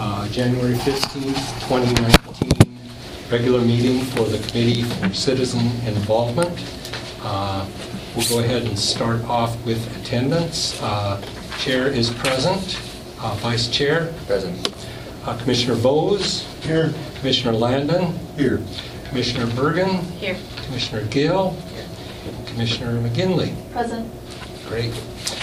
January 15th, 2019, regular meeting for the Committee for Citizen Involvement. We'll go ahead and start off with attendance. Chair is present. Vice Chair? Present. Commissioner Bose? Here. Commissioner Landon? Here. Commissioner Bergen? Here. Commissioner Gill? Here. Commissioner McGinley? Present. Great.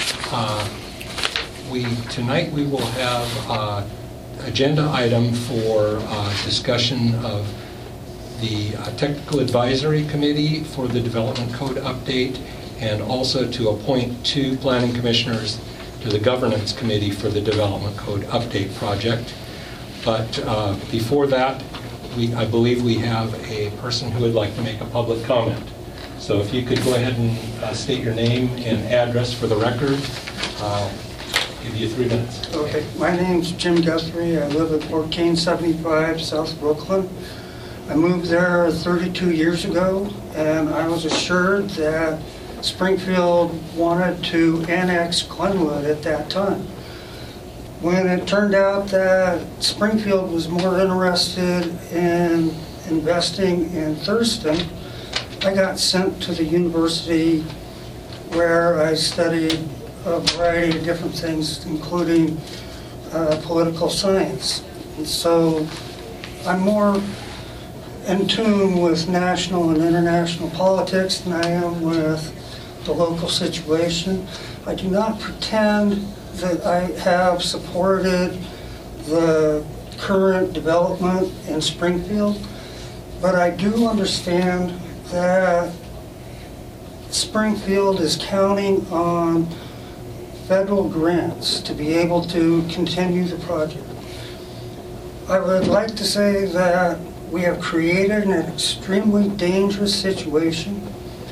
Tonight we will have agenda item for discussion of the Technical Advisory Committee for the Development Code update, and also to appoint 2 planning commissioners to the Governance Committee for the Development Code update project. But before that, I believe we have a person who would like to make a public comment. So if you could go ahead and state your name and address for the record. I'll give you 3 minutes. Okay, my name's Jim Guthrie. I live at 1475 South Brooklyn. I moved there 32 years ago, and I was assured that Springfield wanted to annex Glenwood at that time. When it turned out that Springfield was more interested in investing in Thurston, I got sent to the university where I studied a variety of different things, including political science. And so I'm more in tune with national and international politics than I am with the local situation. I do not pretend that I have supported the current development in Springfield, but I do understand that Springfield is counting on federal grants to be able to continue the project. I would like to say that we have created an extremely dangerous situation.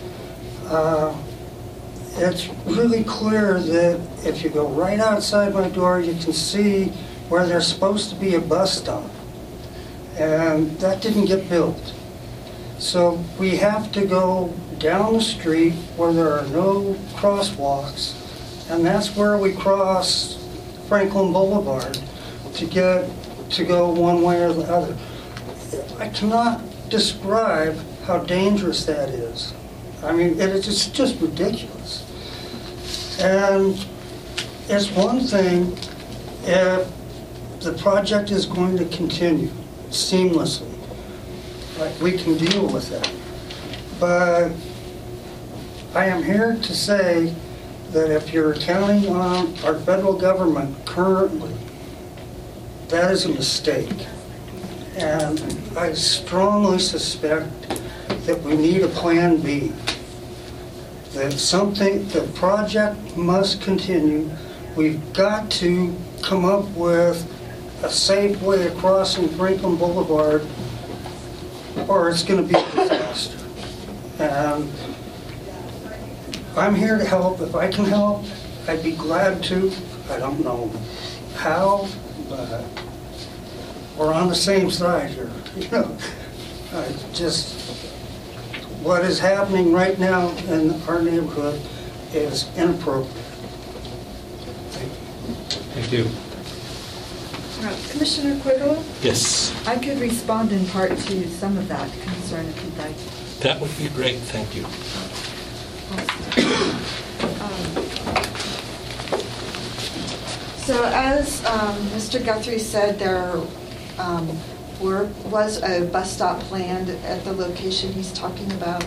It's really clear that if you go right outside my door, you can see where there's supposed to be a bus stop. And that didn't get built. So we have to go down the street where there are no crosswalks, and that's where we cross Franklin Boulevard to go one way or the other. I cannot describe how dangerous that is. I mean, it's just ridiculous. And it's one thing if the project is going to continue seamlessly. Like, we can deal with that. But I am here to say that if you're counting on our federal government currently, that is a mistake. And I strongly suspect that we need a plan B. That the project must continue. We've got to come up with a safe way of crossing Franklin Boulevard, or it's going to be a disaster. And I'm here to help. If I can help, I'd be glad to. I don't know how, but we're on the same side here. You know, what is happening right now in our neighborhood is inappropriate. Thank you. Commissioner Quiggle? Yes. I could respond in part to some of that concern if you'd like. That would be great. Thank you. So as Mr. Guthrie said, there was a bus stop planned at the location he's talking about.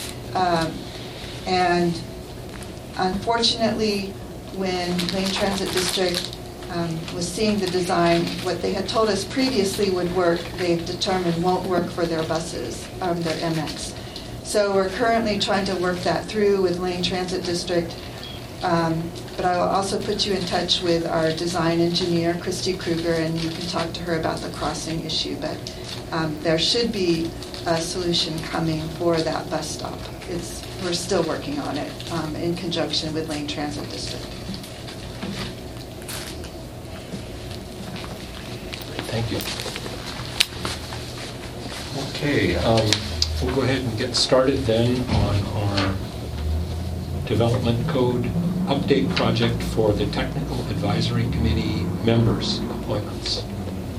And unfortunately, when Lane Transit District was seeing the design, what they had told us previously would work, they've determined won't work for their buses, their MX. So we're currently trying to work that through with Lane Transit District. But I will also put you in touch with our design engineer, Christy Kruger, and you can talk to her about the crossing issue. But there should be a solution coming for that bus stop. We're still working on it in conjunction with Lane Transit District. Thank you. Okay, we'll go ahead and get started then on our Development Code update project for the Technical Advisory Committee members' appointments.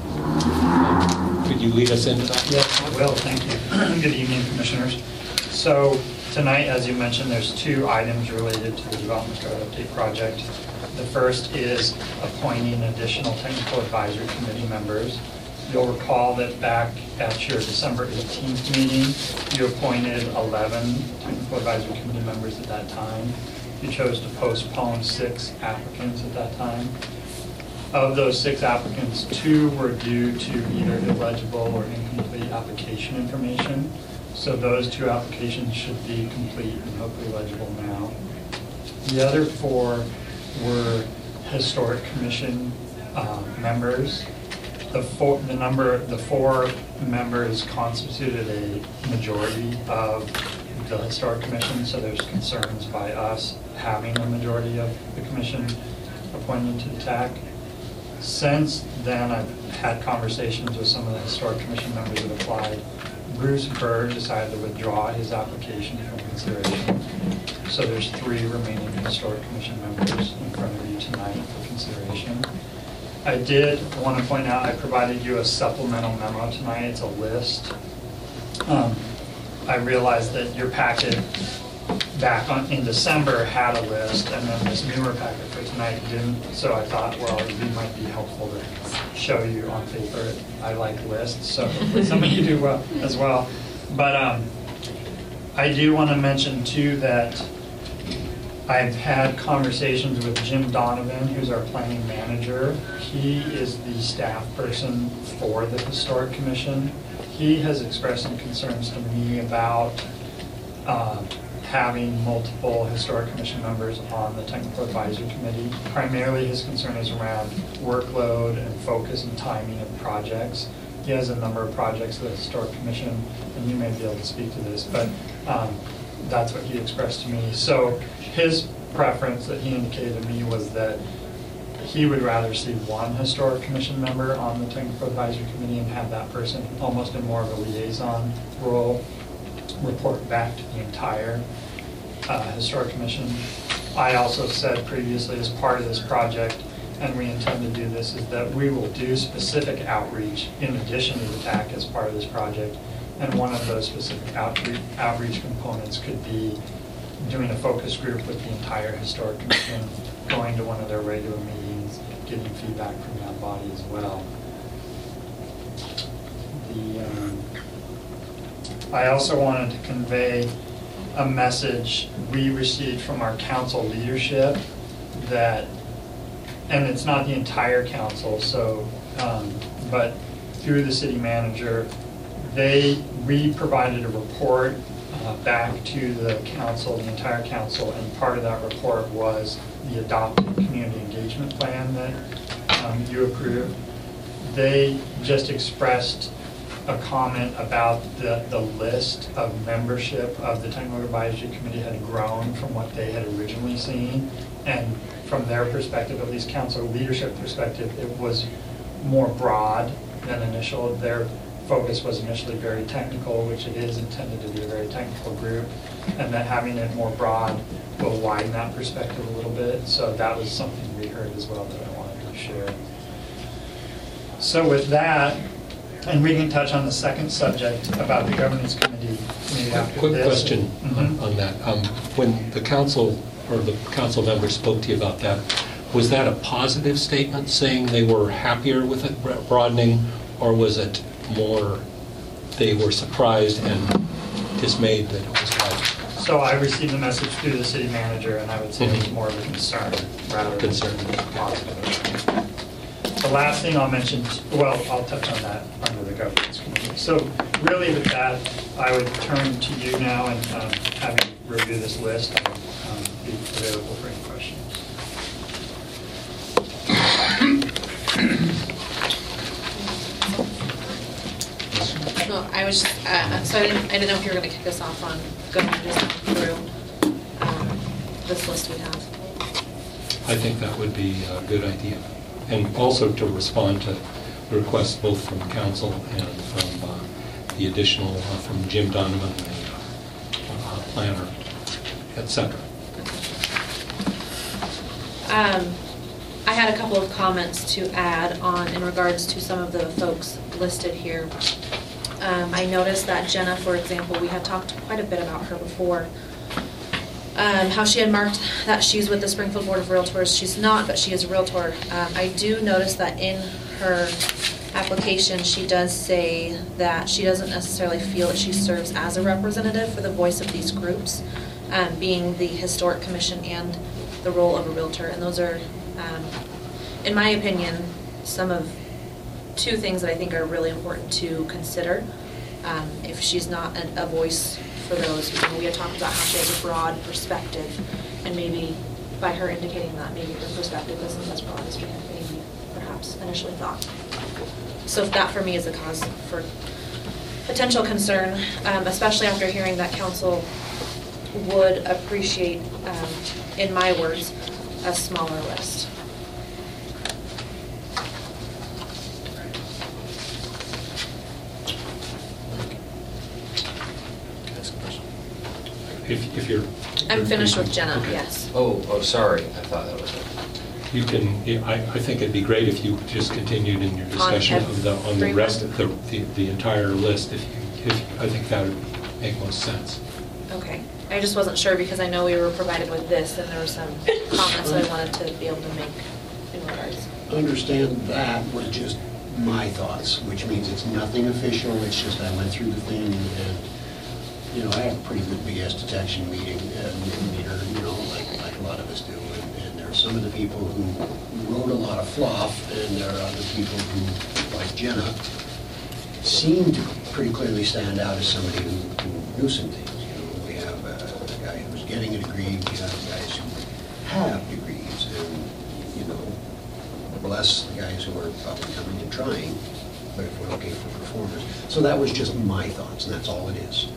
Could you lead us into that? Yes, I will. Thank you. Good evening, Commissioners. So tonight, as you mentioned, there's 2 items related to the Development Code Update project. The first is appointing additional Technical Advisory Committee members. You'll recall that back at your December 18th meeting, you appointed 11 Technical Advisory Committee members at that time. You chose to postpone 6 applicants at that time. Of those 6 applicants, 2 were due to either illegible or incomplete application information. So those 2 applications should be complete and hopefully legible now. The other 4 were Historic Commission members. The 4 members constituted a majority of the Historic Commission, so there's concerns by us having a majority of the commission appointed to the TAC. Since then, I've had conversations with some of the Historic Commission members that applied. Bruce Bird decided to withdraw his application from consideration. So there's 3 remaining Historic Commission members in front of you tonight for consideration. I did want to point out, I provided you a supplemental memo tonight. It's a list. I realized that your packet back in December had a list, and then this newer packet for tonight didn't. So I thought, well, it might be helpful to show you on paper. I like lists, so hopefully some of you do as well. But I do want to mention too that I've had conversations with Jim Donovan, who's our planning manager. He is the staff person for the Historic Commission. He has expressed some concerns to me about having multiple Historic Commission members on the Technical Advisory Committee. Primarily, his concern is around workload and focus and timing of projects. He has a number of projects at the Historic Commission, and you may be able to speak to this, but that's what he expressed to me. So his preference that he indicated to me was that he would rather see 1 Historic Commission member on the Technical Advisory Committee and have that person almost in more of a liaison role, report back to the entire Historic Commission. I also said previously, as part of this project, and we intend to do this, is that we will do specific outreach in addition to the TAC as part of this project. And one of those specific outreach components could be doing a focus group with the entire Historic Commission, going to one of their regular meetings, getting feedback from that body as well. I also wanted to convey a message we received from our council leadership that, and it's not the entire council, so, but through the city manager, we provided a report back to the council, the entire council, and part of that report was the adopted community engagement plan that you approved. They just expressed a comment about the list of membership of the Technical Advisory Committee had grown from what they had originally seen, and from their perspective, at least council leadership perspective, it was more broad than initial. Their focus was initially very technical, which it is intended to be a very technical group, and that having it more broad will widen that perspective a little bit. So that was something we heard as well that I wanted to share. So with that, and we can touch on the second subject about the governance committee maybe after Quick this. question on that. When the council or the council members spoke to you about that, was that a positive statement saying they were happier with it broadening, or was it more they were surprised and dismayed that it was widened? So I received the message through the city manager, and I would say it was more of a concern rather than positive. The last thing I'll mention, well, I'll touch on that under the governance committee. So really with that, I would turn to you now and have you review this list and be available for any questions. No, I was just, so I didn't know if you were going to kick us off on going just through this list we have. I think that would be a good idea. And also to respond to requests both from council and from the additional, from Jim Donovan, the planner, et cetera. I had a couple of comments to add on in regards to some of the folks listed here. I noticed that Jenna, for example, we had talked quite a bit about her before. How she had marked that she's with the Springfield Board of Realtors. She's not, but she is a Realtor. I do notice that in her application, she does say that she doesn't necessarily feel that she serves as a representative for the voice of these groups, being the Historic Commission and the role of a Realtor. And those are, in my opinion, two things that I think are really important to consider. If she's not a voice for those, we had talked about how she has a broad perspective, and maybe by her indicating that, maybe her perspective isn't as broad as we had maybe perhaps initially thought. So that for me is a cause for potential concern, especially after hearing that council would appreciate, in my words, a smaller list. If you're... I'm finished with Jenna, okay. yes. Oh, sorry, I thought that was it. You can, I think it'd be great if you just continued in your discussion on the rest of the entire list. If I think that would make most sense. Okay. I just wasn't sure because I know we were provided with this and there were some comments I wanted to be able to make in regards. Understand that was just my thoughts, which means it's nothing official. It's just I went through the thing and you know, I have a pretty good BS detection meter, you know, like a lot of us do. And there are some of the people who wrote a lot of fluff, and there are other people who, like Jenna, seem to pretty clearly stand out as somebody who knew some things. You know, we have a guy who's getting a degree, we have guys who have degrees, and, you know, bless the guys who are probably coming and trying, but if we're looking for performers. So that was just my thoughts, and that's all it is.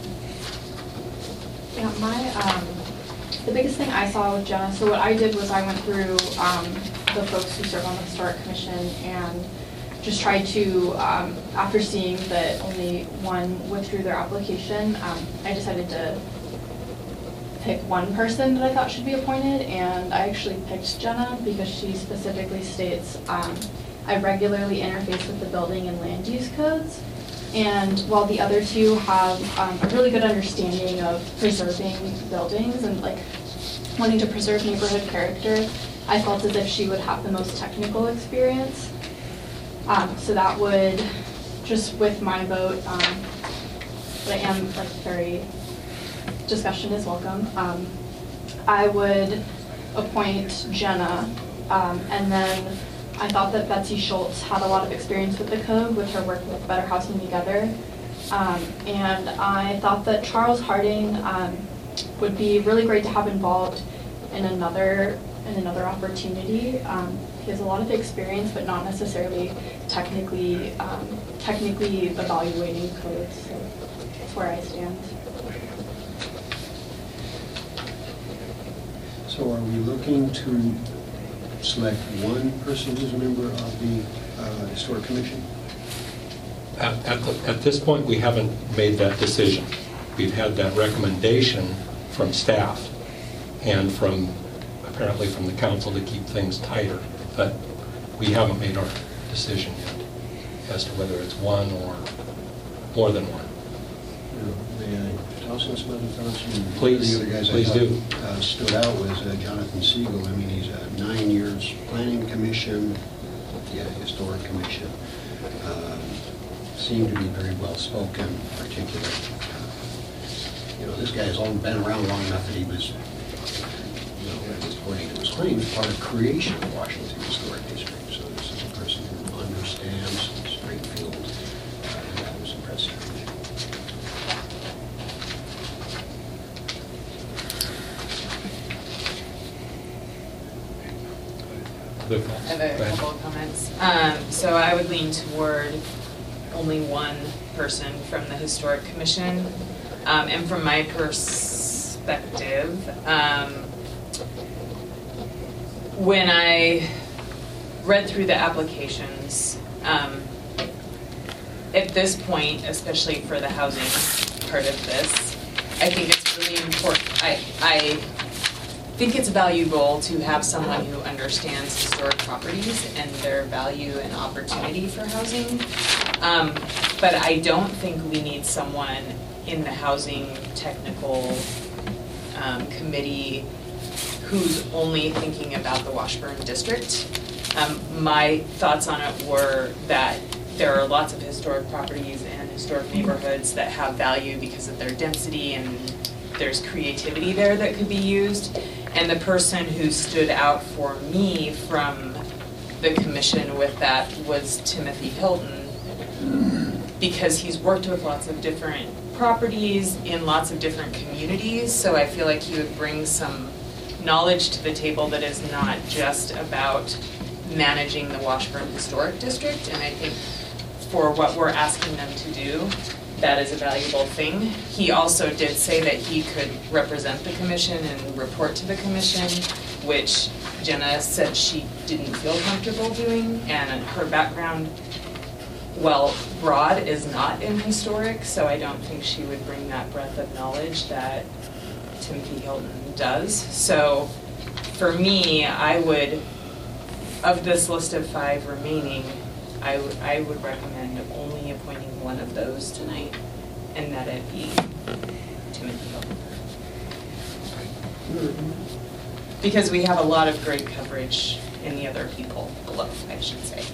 Yeah, the biggest thing I saw with Jenna, so what I did was I went through the folks who serve on the Historic Commission and just tried to, after seeing that only one withdrew their application, I decided to pick one person that I thought should be appointed, and I actually picked Jenna because she specifically states, I regularly interface with the building and land use codes. And while the other two have a really good understanding of preserving buildings and like wanting to preserve neighborhood character, I felt as if she would have the most technical experience. So that would, just with my vote, but I am like very, discussion is welcome. I would appoint Jenna, and then I thought that Betsy Schultz had a lot of experience with the code, with her work with Better Housing Together. And I thought that Charles Harding would be really great to have involved in another opportunity. He has a lot of experience, but not necessarily technically evaluating codes. So that's where I stand. So are we looking to select one person who's a member of the Historic Commission? At this point, we haven't made that decision. We've had that recommendation from staff and apparently from the council to keep things tighter, but we haven't made our decision yet as to whether it's one or more than one. May I toss in some other thoughts? Please, the other guys please do. Stood out was Jonathan Siegel. I mean, he's 9 years Planning Commission, Historic Commission. Seemed to be very well spoken, articulate. You know, this guy has been around long enough that he was, you know, at least according to his claims, part of creation of Washington Historic District. So this is a person who understands Springfield, and that was impressive. I have a couple of comments. So I would lean toward only one person from the Historic Commission. And from my perspective, when I read through the applications, at this point, especially for the housing part of this, I think it's really important. I think it's valuable to have someone who understands historic properties and their value and opportunity for housing. But I don't think we need someone in the housing technical committee who's only thinking about the Washburn district. My thoughts on it were that there are lots of historic properties and historic neighborhoods that have value because of their density, and there's creativity there that could be used. And the person who stood out for me from the commission with that was Timothy Hilton, because he's worked with lots of different properties in lots of different communities, so I feel like he would bring some knowledge to the table that is not just about managing the Washburn Historic District, and I think for what we're asking them to do, that is a valuable thing. He also did say that he could represent the commission and report to the commission, which Jenna said she didn't feel comfortable doing, and her background, while broad, is not in historic, so I don't think she would bring that breadth of knowledge that Timothy Hilton does. So for me, I would, of this list of 5 remaining, I would recommend only appointing one of those tonight, and that it be Timothy Hilton. Because we have a lot of great coverage in the other people below, I should say.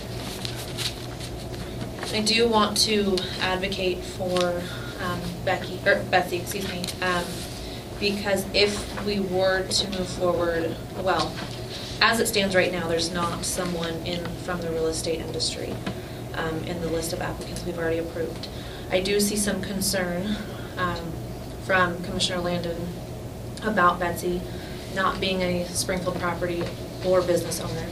I do want to advocate for Betsy, excuse me, because if we were to move forward, well, as it stands right now, there's not someone from the real estate industry in the list of applicants we've already approved. I do see some concern from Commissioner Landon about Betsy not being a Springfield property or business owner.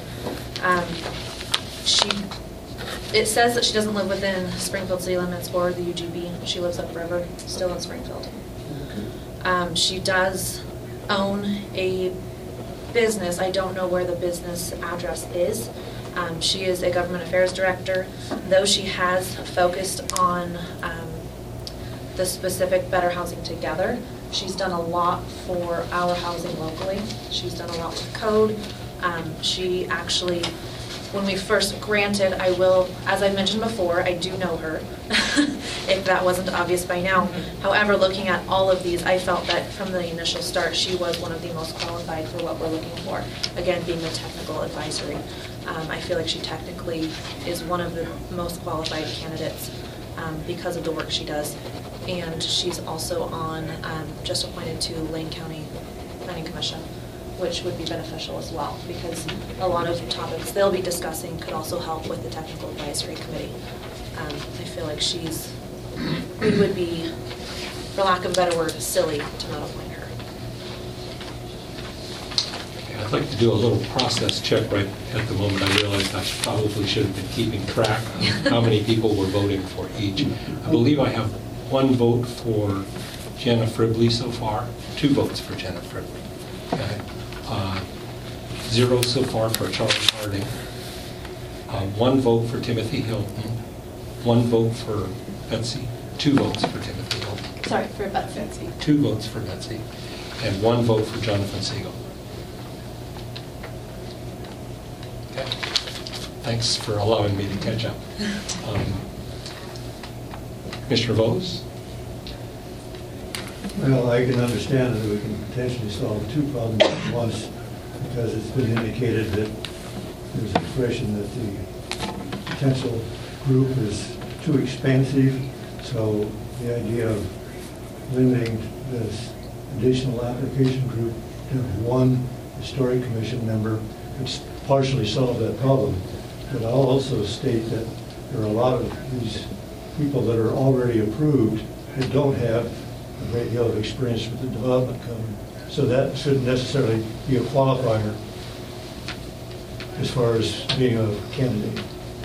It says that she doesn't live within Springfield city limits or the UGB. She lives upriver, still in Springfield. She does own a business. I don't know where the business address is. She is a government affairs director, though she has focused on the specific Better Housing Together. She's done a lot for our housing locally. She's done a lot with code. She actually, when we first granted, I will, as I mentioned before, I do know her, if that wasn't obvious by now. However, looking at all of these, I felt that from the initial start, she was one of the most qualified for what we're looking for. Again, being the technical advisory. I feel like she technically is one of the most qualified candidates because of the work she does. And she's also on, just appointed to Lane County Planning Commission, which would be beneficial as well, because a lot of topics they'll be discussing could also help with the technical advisory committee. I feel like we would be, for lack of a better word, silly to not appoint her. I'd like to do a little process check right at the moment. I realized I probably should have been keeping track of how many people were voting for each. I believe I have 1 vote for Jenna Fribley so far, 2 votes for Jenna Fribley. Okay. 0 so far for Charles Harding, 1 vote for Timothy Hilton, 1 vote for Betsy, 2 votes for Timothy Hilton. Sorry, for Betsy. 2 votes for Betsy, and 1 vote for Jonathan Siegel. Okay. Thanks for allowing me to catch up. Mr. Vose? Well, I can understand that we can potentially solve 2 problems at once, because it's been indicated that there's an impression that the potential group is too expansive. So the idea of limiting this additional application group to 1 historic commission member could partially solve that problem. But I'll also state that there are a lot of these people that are already approved that don't have a great deal of experience with the development code. So that shouldn't necessarily be a qualifier as far as being a candidate.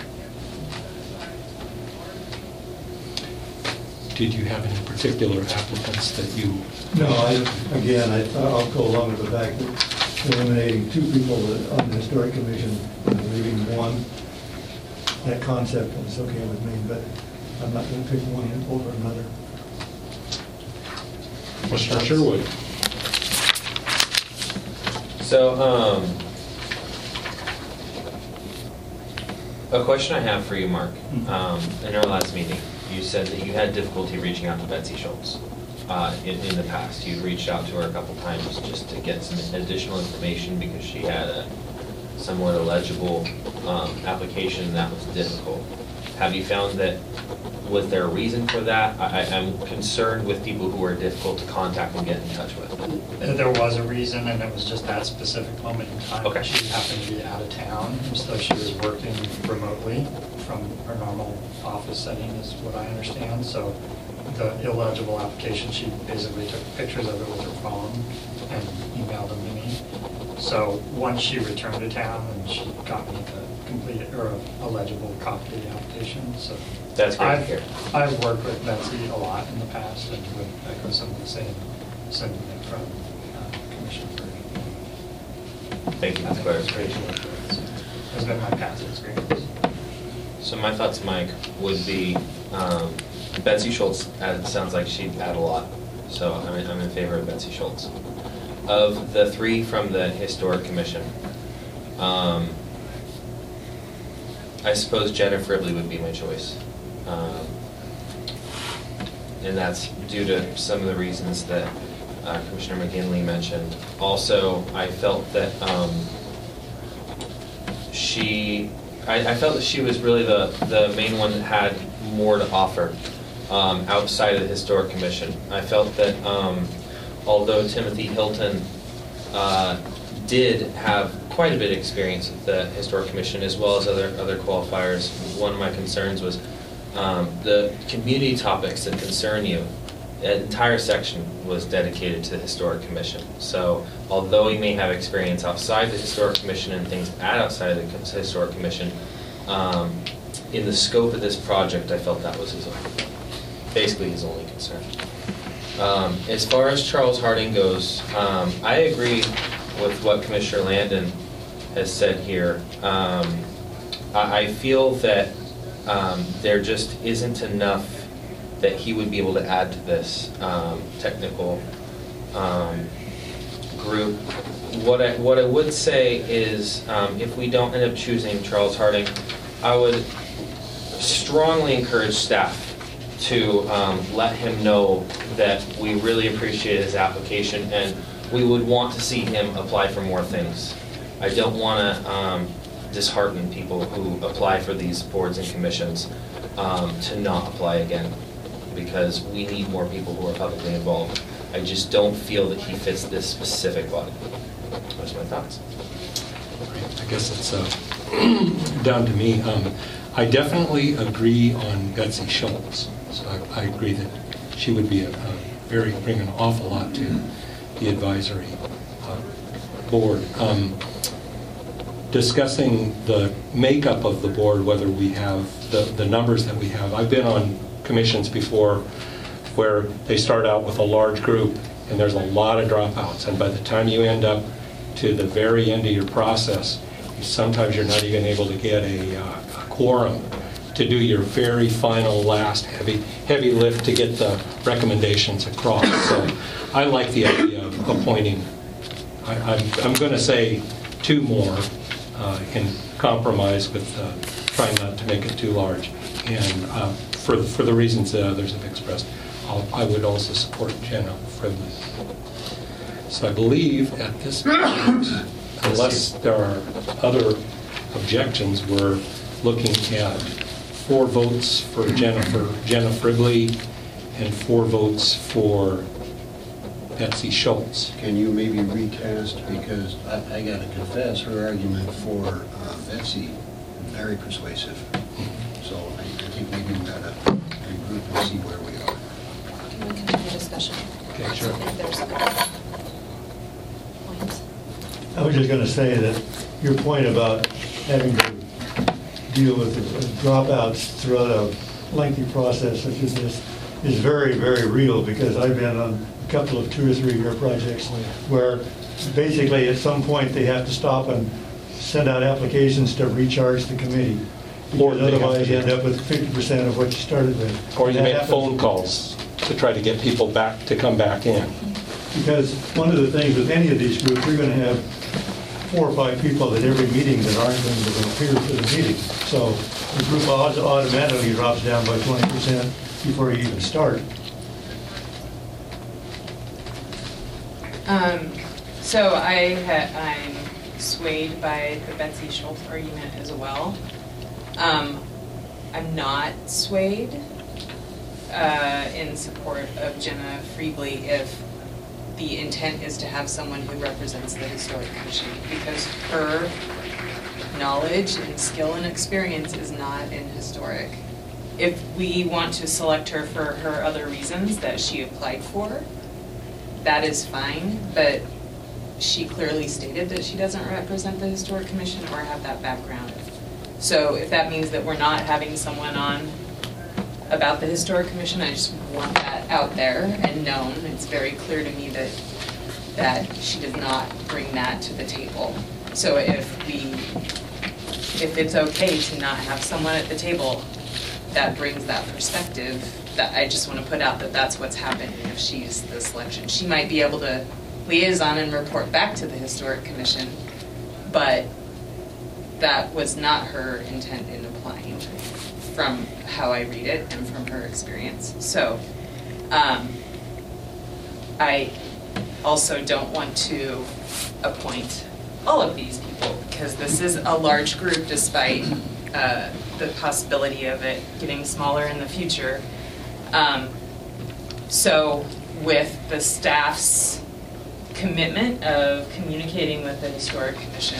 Did you have any particular applicants that you... No, I'll go along with the fact that eliminating 2 people on the historic commission and leaving 1, that concept is okay with me, but I'm not going to pick one over another. Mr. Sherwood? So, a question I have for you, Mark. In our last meeting, you said that you had difficulty reaching out to Betsy Schultz. In the past, you reached out to her a couple times just to get some additional information because she had a somewhat illegible application that was difficult. Have you found that, was there a reason for that? I'm concerned with people who are difficult to contact and get in touch with. There was a reason, and it was just that specific moment in time. Okay. She happened to be out of town, so she was working remotely from her normal office setting, is what I understand. So the illegible application, she basically took pictures of it with her phone and emailed them to me. So once she returned to town, and she got me the complete, or a legible copy of the application, so. That's great to hear. I've worked with Betsy a lot in the past, and would echo some of the same sentiment from Commissioner Berg. Thank you for the clarification. Has been my past experience. So my thoughts, Mike, would be Betsy Schultz, sounds like she'd add a lot. So I'm in favor of Betsy Schultz. Of the three from the Historic Commission, I suppose Jenna Fribley would be my choice. And that's due to some of the reasons that Commissioner McGinley mentioned. Also, I felt that I felt that she was really the main one that had more to offer outside of the Historic Commission. I felt that although Timothy Hilton did have quite a bit of experience with the Historic Commission as well as other qualifiers, one of my concerns was the community topics that concern you. An entire section was dedicated to the Historic Commission. So although he may have experience outside the Historic Commission and things outside the Historic Commission, in the scope of this project, I felt that was basically his only concern. As far as Charles Harding goes, I agree with what Commissioner Landon has said here. I feel that there just isn't enough that he would be able to add to this technical group. What I would say is, if we don't end up choosing Charles Harding, I would strongly encourage staff to let him know that we really appreciate his application and we would want to see him apply for more things. I don't want to dishearten people who apply for these boards and commissions to not apply again, because we need more people who are publicly involved. I just don't feel that he fits this specific body. Those are my thoughts. I guess it's down to me. I definitely agree on Betsy Schultz. So I agree that she would be bring an awful lot to the advisory board. Discussing the makeup of the board, whether we have the numbers that we have. I've been on commissions before where they start out with a large group and there's a lot of dropouts, and by the time you end up to the very end of your process, sometimes you're not even able to get a quorum to do your very final last heavy lift to get the recommendations across. So I like the idea of appointing, I'm going to say 2 more in compromise with trying not to make it too large. And for the reasons that others have expressed, I would also support Jenna Fribley. So I believe at this point, unless there are other objections, we're looking at 4 votes for Jenna Fribley and 4 votes for Betsy Schultz. Can you maybe recast, because I got to confess, her argument for Betsy, very persuasive. So I think maybe we've got to regroup and see where we are. Can we continue discussion? Okay, sure. I think there's points. I was just going to say that your point about having to deal with dropouts throughout a lengthy process such as this is very, very real, because I've been on a couple of 2 or 3 year projects where basically at some point they have to stop and send out applications to recharge the committee. Or Because they have otherwise to- you end up with 50% of what you started with. Or you And that make happens- phone calls to try to get people back to come back in. Because one of the things with any of these groups, you're going to have 4 or 5 people at every meeting that aren't going to appear for the meeting. So the group automatically drops down by 20% before you even start. So I'm swayed by the Betsy Schultz argument as well. I'm not swayed in support of Jenna Freebley if the intent is to have someone who represents the Historic Commission, because her knowledge and skill and experience is not in historic. If we want to select her for her other reasons that she applied for, that is fine, but she clearly stated that she doesn't represent the Historic Commission or have that background. So if that means that we're not having someone on about the Historic Commission, I just want that out there and known. It's very clear to me that she does not bring that to the table. So if it's okay to not have someone at the table that brings that perspective, that I just want to put out that that's what's happening if she's the selection. She might be able to liaison and report back to the Historic Commission, but that was not her intent in applying from how I read it and from her experience. So I also don't want to appoint all of these people because this is a large group despite the possibility of it getting smaller in the future. So with the staff's commitment of communicating with the Historic Commission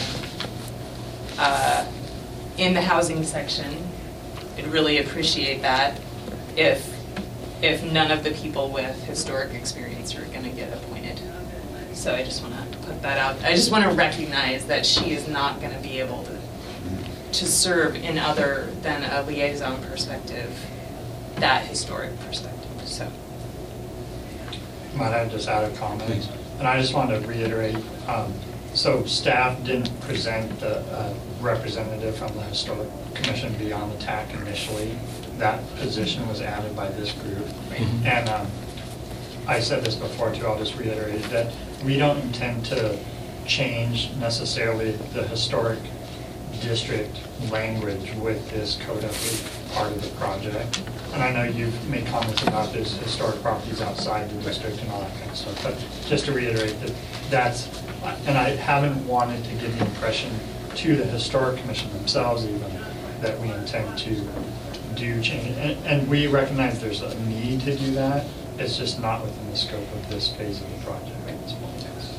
in the housing section, I'd really appreciate that if none of the people with historic experience are going to get appointed. So I just want to put that out. I just want to recognize that she is not going to be able to serve in other than a liaison perspective, that historic perspective. So. Might I just add a comment? Please. And I just want to reiterate, so staff didn't present the representative from the Historic Commission beyond the TAC initially. That position was added by this group. Right. And I said this before too, I'll just reiterate that we don't intend to change necessarily the historic district language with this code update part of the project. And I know you've made comments about this historic properties outside the district and all that kind of stuff, but just to reiterate that that's, and I haven't wanted to give the impression to the Historic Commission themselves even that we intend to do change. And we recognize there's a need to do that. It's just not within the scope of this phase of the project at this point.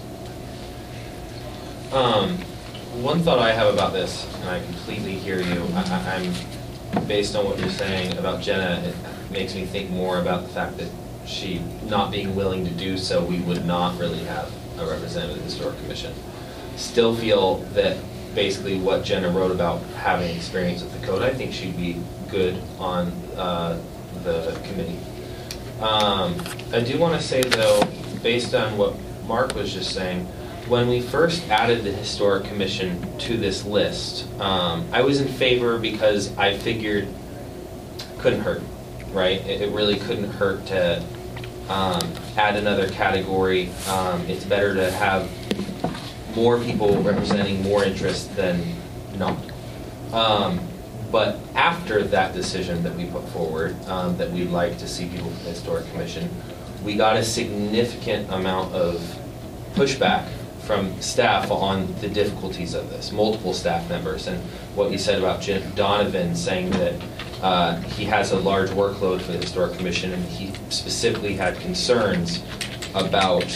One thought I have about this, and I completely hear you, I'm based on what you're saying about Jenna, it makes me think more about the fact that she not being willing to do so, we would not really have a representative of the Historic Commission. Still feel that basically what Jenna wrote about having experience with the code, I think she'd be good on the committee. I do want to say though, based on what Mark was just saying, when we first added the Historic Commission to this list, I was in favor because I figured couldn't hurt, right? It really couldn't hurt to add another category. It's better to have more people representing more interest than not. But after that decision that we put forward, that we'd like to see people from the Historic Commission, we got a significant amount of pushback from staff on the difficulties of this, multiple staff members, and what you said about Jim Donovan saying that he has a large workload for the Historic Commission, and he specifically had concerns about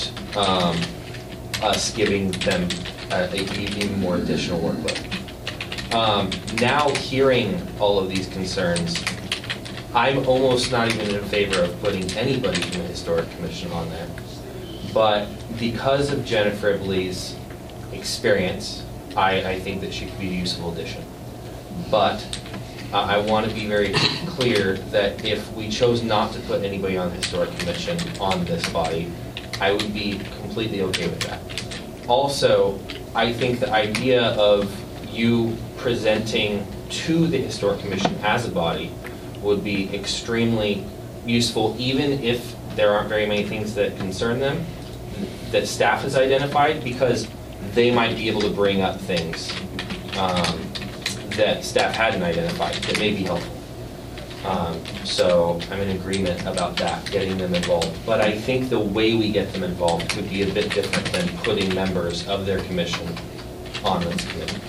us giving them even more additional workload. Now hearing all of these concerns, I'm almost not even in favor of putting anybody from the Historic Commission on there. But because of Jenna Freebley's experience, I think that she could be a useful addition. But I want to be very clear that if we chose not to put anybody on the Historic Commission on this body, I would be completely okay with that. Also, I think the idea of you presenting to the Historic Commission as a body would be extremely useful, even if there aren't very many things that concern them that staff has identified, because they might be able to bring up things that staff hadn't identified that may be helpful. So I'm in agreement about that, getting them involved. But I think the way we get them involved could be a bit different than putting members of their commission on this committee.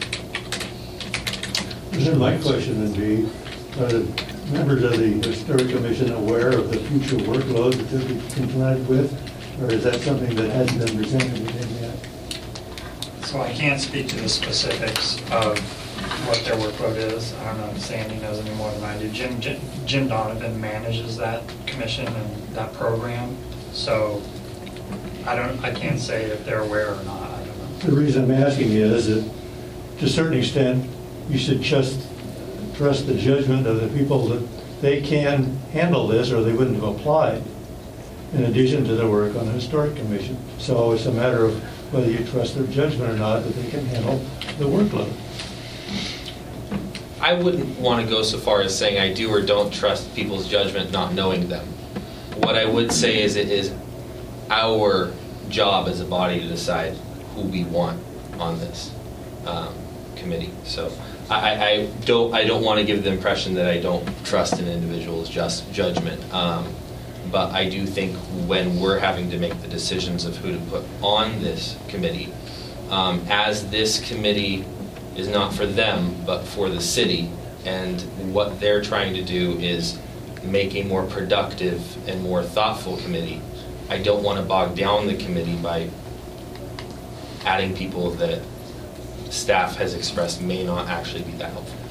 Then my question would be, are the members of the Historic Commission aware of the future workload that they'll be confronted with? Or is that something that hasn't been presented to them yet? So I can't speak to the specifics of what their workload is. I don't know if Sandy knows any more than I do. Jim Donovan manages that commission and that program. So I can't say if they're aware or not. I don't know. The reason I'm asking is that to a certain extent, you should just trust the judgment of the people that they can handle this or they wouldn't have applied, in addition to the work on the Historic Commission. So it's a matter of whether you trust their judgment or not that they can handle the workload. I wouldn't want to go so far as saying I do or don't trust people's judgment not knowing them. What I would say is it is our job as a body to decide who we want on this committee. So I don't want to give the impression that I don't trust an individual's judgment. But I do think when we're having to make the decisions of who to put on this committee, as this committee is not for them, but for the city, and what they're trying to do is make a more productive and more thoughtful committee, I don't want to bog down the committee by adding people that staff has expressed may not actually be that helpful.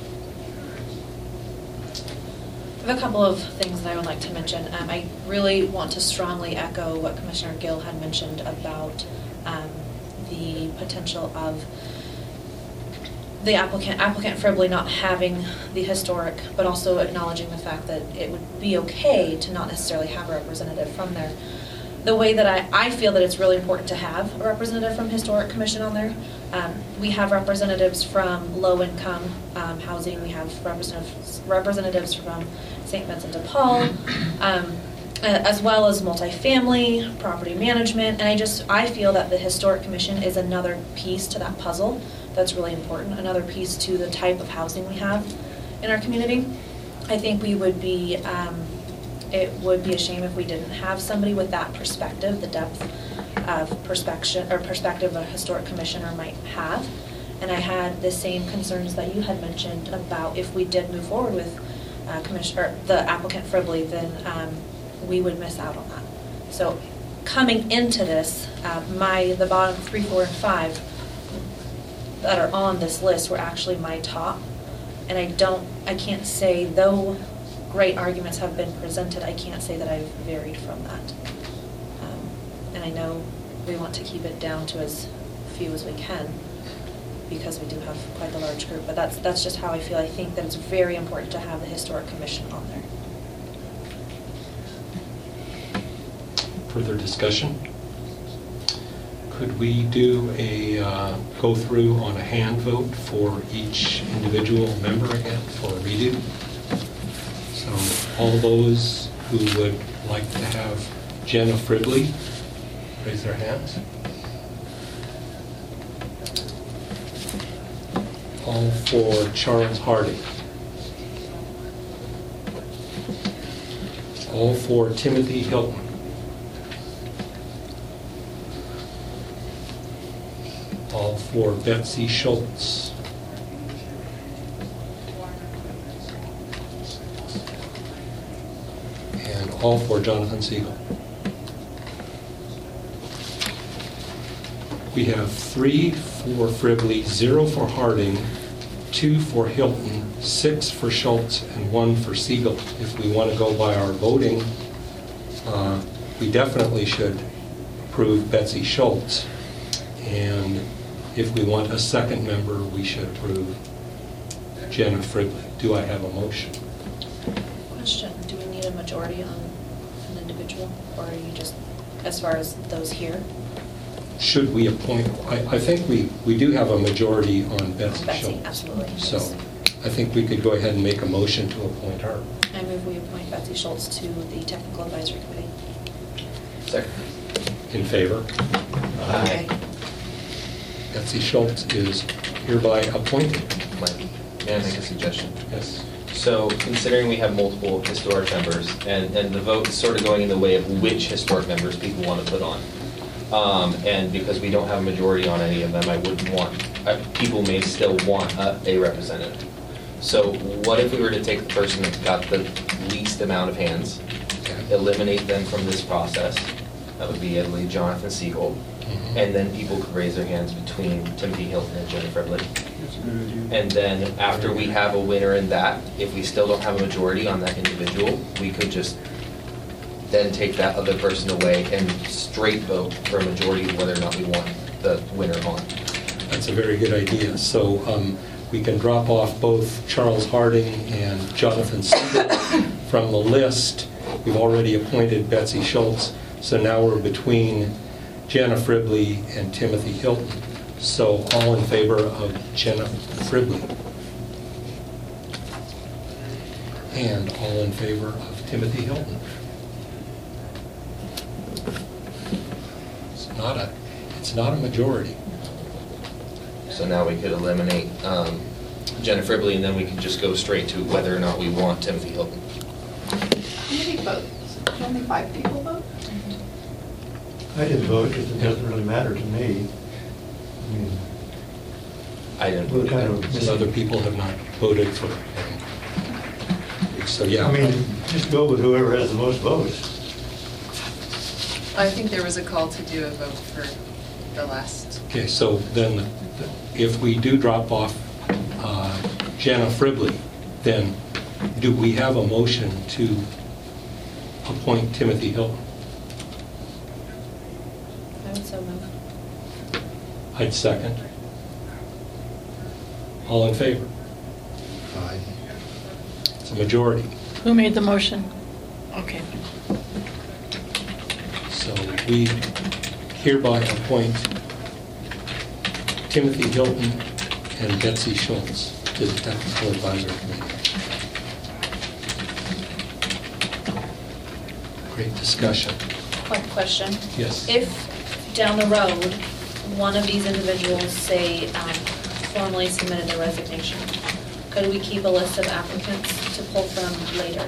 I have a couple of things that I would like to mention. I really want to strongly echo what Commissioner Gill had mentioned about the potential of the applicant Fribley not having the historic, but also acknowledging the fact that it would be okay to not necessarily have a representative from there. The way that I feel that it's really important to have a representative from Historic Commission on there. We have representatives from low-income housing. We have representatives from St. Vincent de Paul, as well as multifamily, property management, and I feel that the Historic Commission is another piece to that puzzle that's really important, another piece to the type of housing we have in our community. I think we would be, it would be a shame if we didn't have somebody with that perspective, the depth of perspective a Historic Commissioner might have. And I had the same concerns that you had mentioned about if we did move forward with the applicant Fribley, then we would miss out on that. So coming into this, the bottom 3, 4, and 5 that are on this list were actually my top. And I can't say, though great arguments have been presented, I can't say that I've varied from that. And I know we want to keep it down to as few as we can, because we do have quite a large group, but that's just how I feel. I think that it's very important to have the Historic Commission on there. Further discussion? Could we do a go through on a hand vote for each individual member again for a redo? So all those who would like to have Jenna Fribley raise their hands. All for Charles Harding. All for Timothy Hilton. All for Betsy Schultz. And all for Jonathan Siegel. We have 3 for Fribley, 0 for Harding, 2 for Hilton, 6 for Schultz, and 1 for Siegel. If we want to go by our voting, we definitely should approve Betsy Schultz. And if we want a second member, we should approve Jenna Fribley. Do I have a motion? Question, do we need a majority on an individual, or are you just, as far as those here? Should we appoint, I think we do have a majority on Betsy Schultz. Betsy, absolutely. So I think we could go ahead and make a motion to appoint her. I move we appoint Betsy Schultz to the Technical Advisory Committee. Second. In favor? Aye. Betsy Schultz is hereby appointed. May I make a suggestion? Yes. So considering we have multiple historic members, and the vote is sort of going in the way of which historic members people want to put on. And because we don't have a majority on any of them, I wouldn't want, people may still want a representative. So what if we were to take the person that got the least amount of hands, eliminate them from this process? That would be, I believe, Jonathan Siegel. And then people could raise their hands between Timothy Hilton and Jenna Fribley. That's a good idea. And then after we have a winner in that, if we still don't have a majority on that individual, we could just then take that other person away and straight vote for a majority of whether or not we want the winner on. That's a very good idea. So we can drop off both Charles Harding and Jonathan Siegel from the list. We've already appointed Betsy Schultz, so now we're between Jenna Fribley and Timothy Hilton. So all in favor of Jenna Fribley? And all in favor of Timothy Hilton? It's not a majority. So now we could eliminate Jenna Fribley, and then we could just go straight to whether or not we want Timothy Hilton. How many votes? Only 5 people vote? I didn't vote because it doesn't really matter to me. I mean, I didn't We're vote kind either. of- Some other people have not voted for him. So, yeah. I mean, just go with whoever has the most votes. I think there was a call to do a vote for the last. Okay, so then if we do drop off Jenna Fribley, then do we have a motion to appoint Timothy Hilton? I would so move. I'd second. All in favor? Aye. It's a majority. Who made the motion? Okay. So we hereby appoint Timothy Hilton and Betsy Schultz to the Technical Advisory Committee. Great discussion. Quick question. Yes. If down the road, one of these individuals, say, formally submitted their resignation, could we keep a list of applicants to pull from later?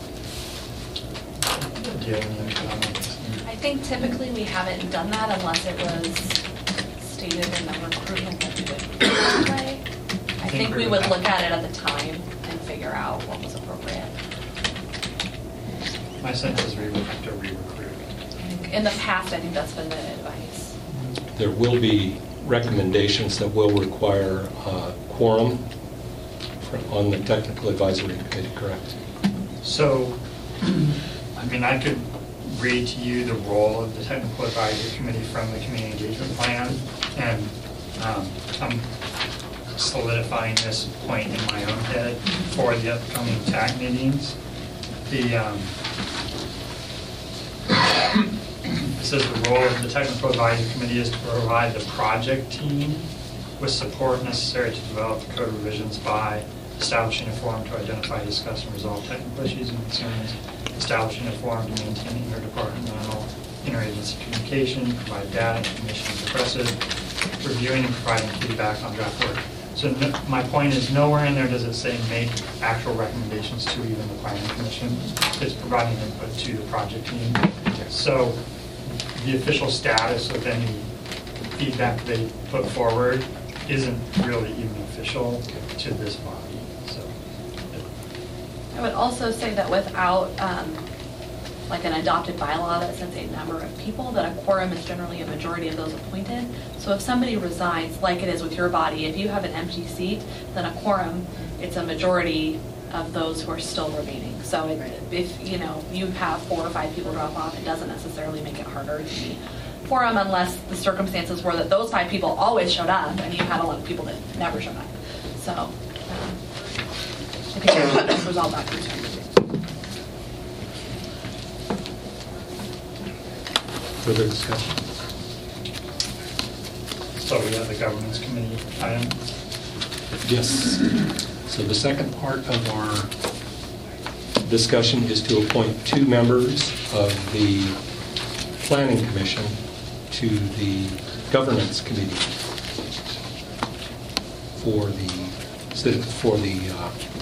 Do you have any comments? I think typically we haven't done that unless it was stated in the recruitment that we would do that way. I think we would look at it at the time and figure out what was appropriate. My sense is we would have to re-recruit. In the past, I think that's been the advice. There will be recommendations that will require quorum on the Technical Advisory Committee, correct? So, I mean, I could read to you the role of the Technical Advisory Committee from the Community Engagement Plan, and I'm solidifying this point in my own head for the upcoming TAC meetings. It says the role of the Technical Advisory Committee is to provide the project team with support necessary to develop the code revisions by establishing a forum to identify, discuss, and resolve technical issues and concerns, establishing a forum to maintain interdepartmental, interagency communication, provide data, information, and pressive, reviewing and providing feedback on draft work. So my point is, nowhere in there does it say make actual recommendations to even the planning commission. It's providing input to the project team. So the official status of any feedback they put forward isn't really even official to this body. So, I would also say that without like an adopted bylaw that sets a number of people, that a quorum is generally a majority of those appointed. So if somebody resigns, like it is with your body, if you have an empty seat, then a quorum, it's a majority of those who are still remaining. So if you know you have 4 or 5 people drop off, it doesn't necessarily make it harder to be quorum unless the circumstances were that those 5 people always showed up and you had a lot of people that never showed up. So I think that resolve that concern. Further discussion? so we have the governance committee item. Yes. So the second part of our discussion is to appoint 2 members of the Planning Commission to the Governance Committee. for the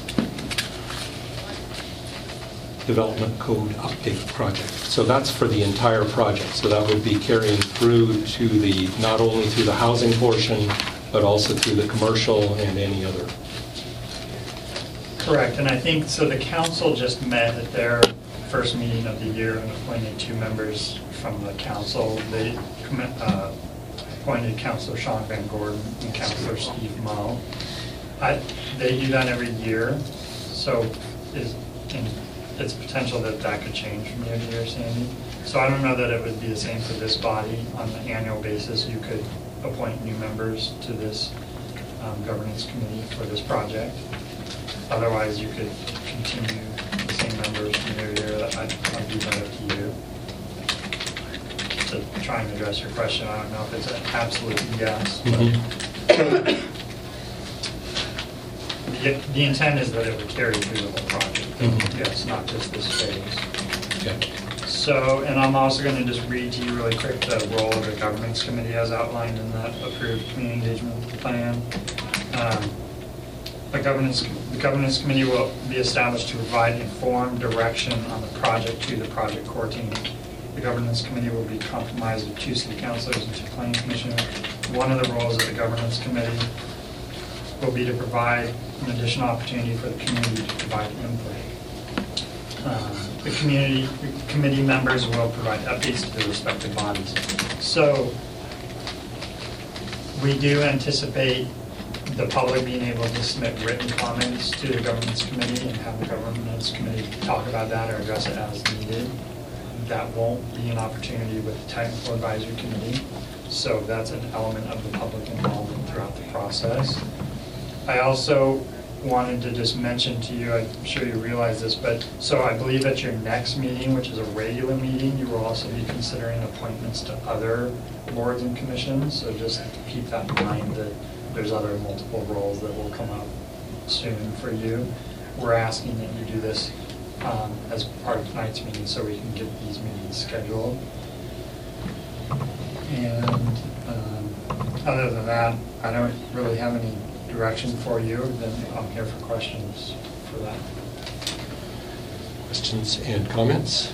Development Code Update project. So that's for the entire project. So that would be carrying through to the, not only through the housing portion, but also through the commercial and any other. Correct, and I think, so the council just met at their first meeting of the year and appointed 2 members from the council. They appointed Councilor Sean Van Gordon and Councilor Steve Moe. They do that every year, so it's potential that that could change from year to year, Sandy. So I don't know that it would be the same for this body. On an annual basis, you could appoint new members to this governance committee for this project. Otherwise, you could continue the same members from year to year. I'd leave that up to you. To try and address your question, I don't know if it's an absolute yes. But the intent is that it would carry through the whole project. Yes, not just this phase. Okay. So, and I'm also going to just read to you really quick the role of the governance committee as outlined in that approved community engagement plan. The governance committee will be established to provide informed direction on the project to the project core team. The governance committee will be comprised of 2 city councilors and 2 planning commissioners. One of the roles of the governance committee will be to provide an additional opportunity for the community to provide input. The committee members will provide updates to their respective bodies. So we do anticipate the public being able to submit written comments to the governance committee and have the governance committee talk about that or address it as needed. That won't be an opportunity with the technical advisory committee. So that's an element of the public involvement throughout the process. I also wanted to just mention to you, I'm sure you realize this, but so I believe at your next meeting, which is a regular meeting, you will also be considering appointments to other boards and commissions. So just keep that in mind that there's other multiple roles that will come up soon for you. We're asking that you do this as part of tonight's meeting so we can get these meetings scheduled. And other than that, I don't really have any direction for you. Then I'm here for questions for that. Questions and comments?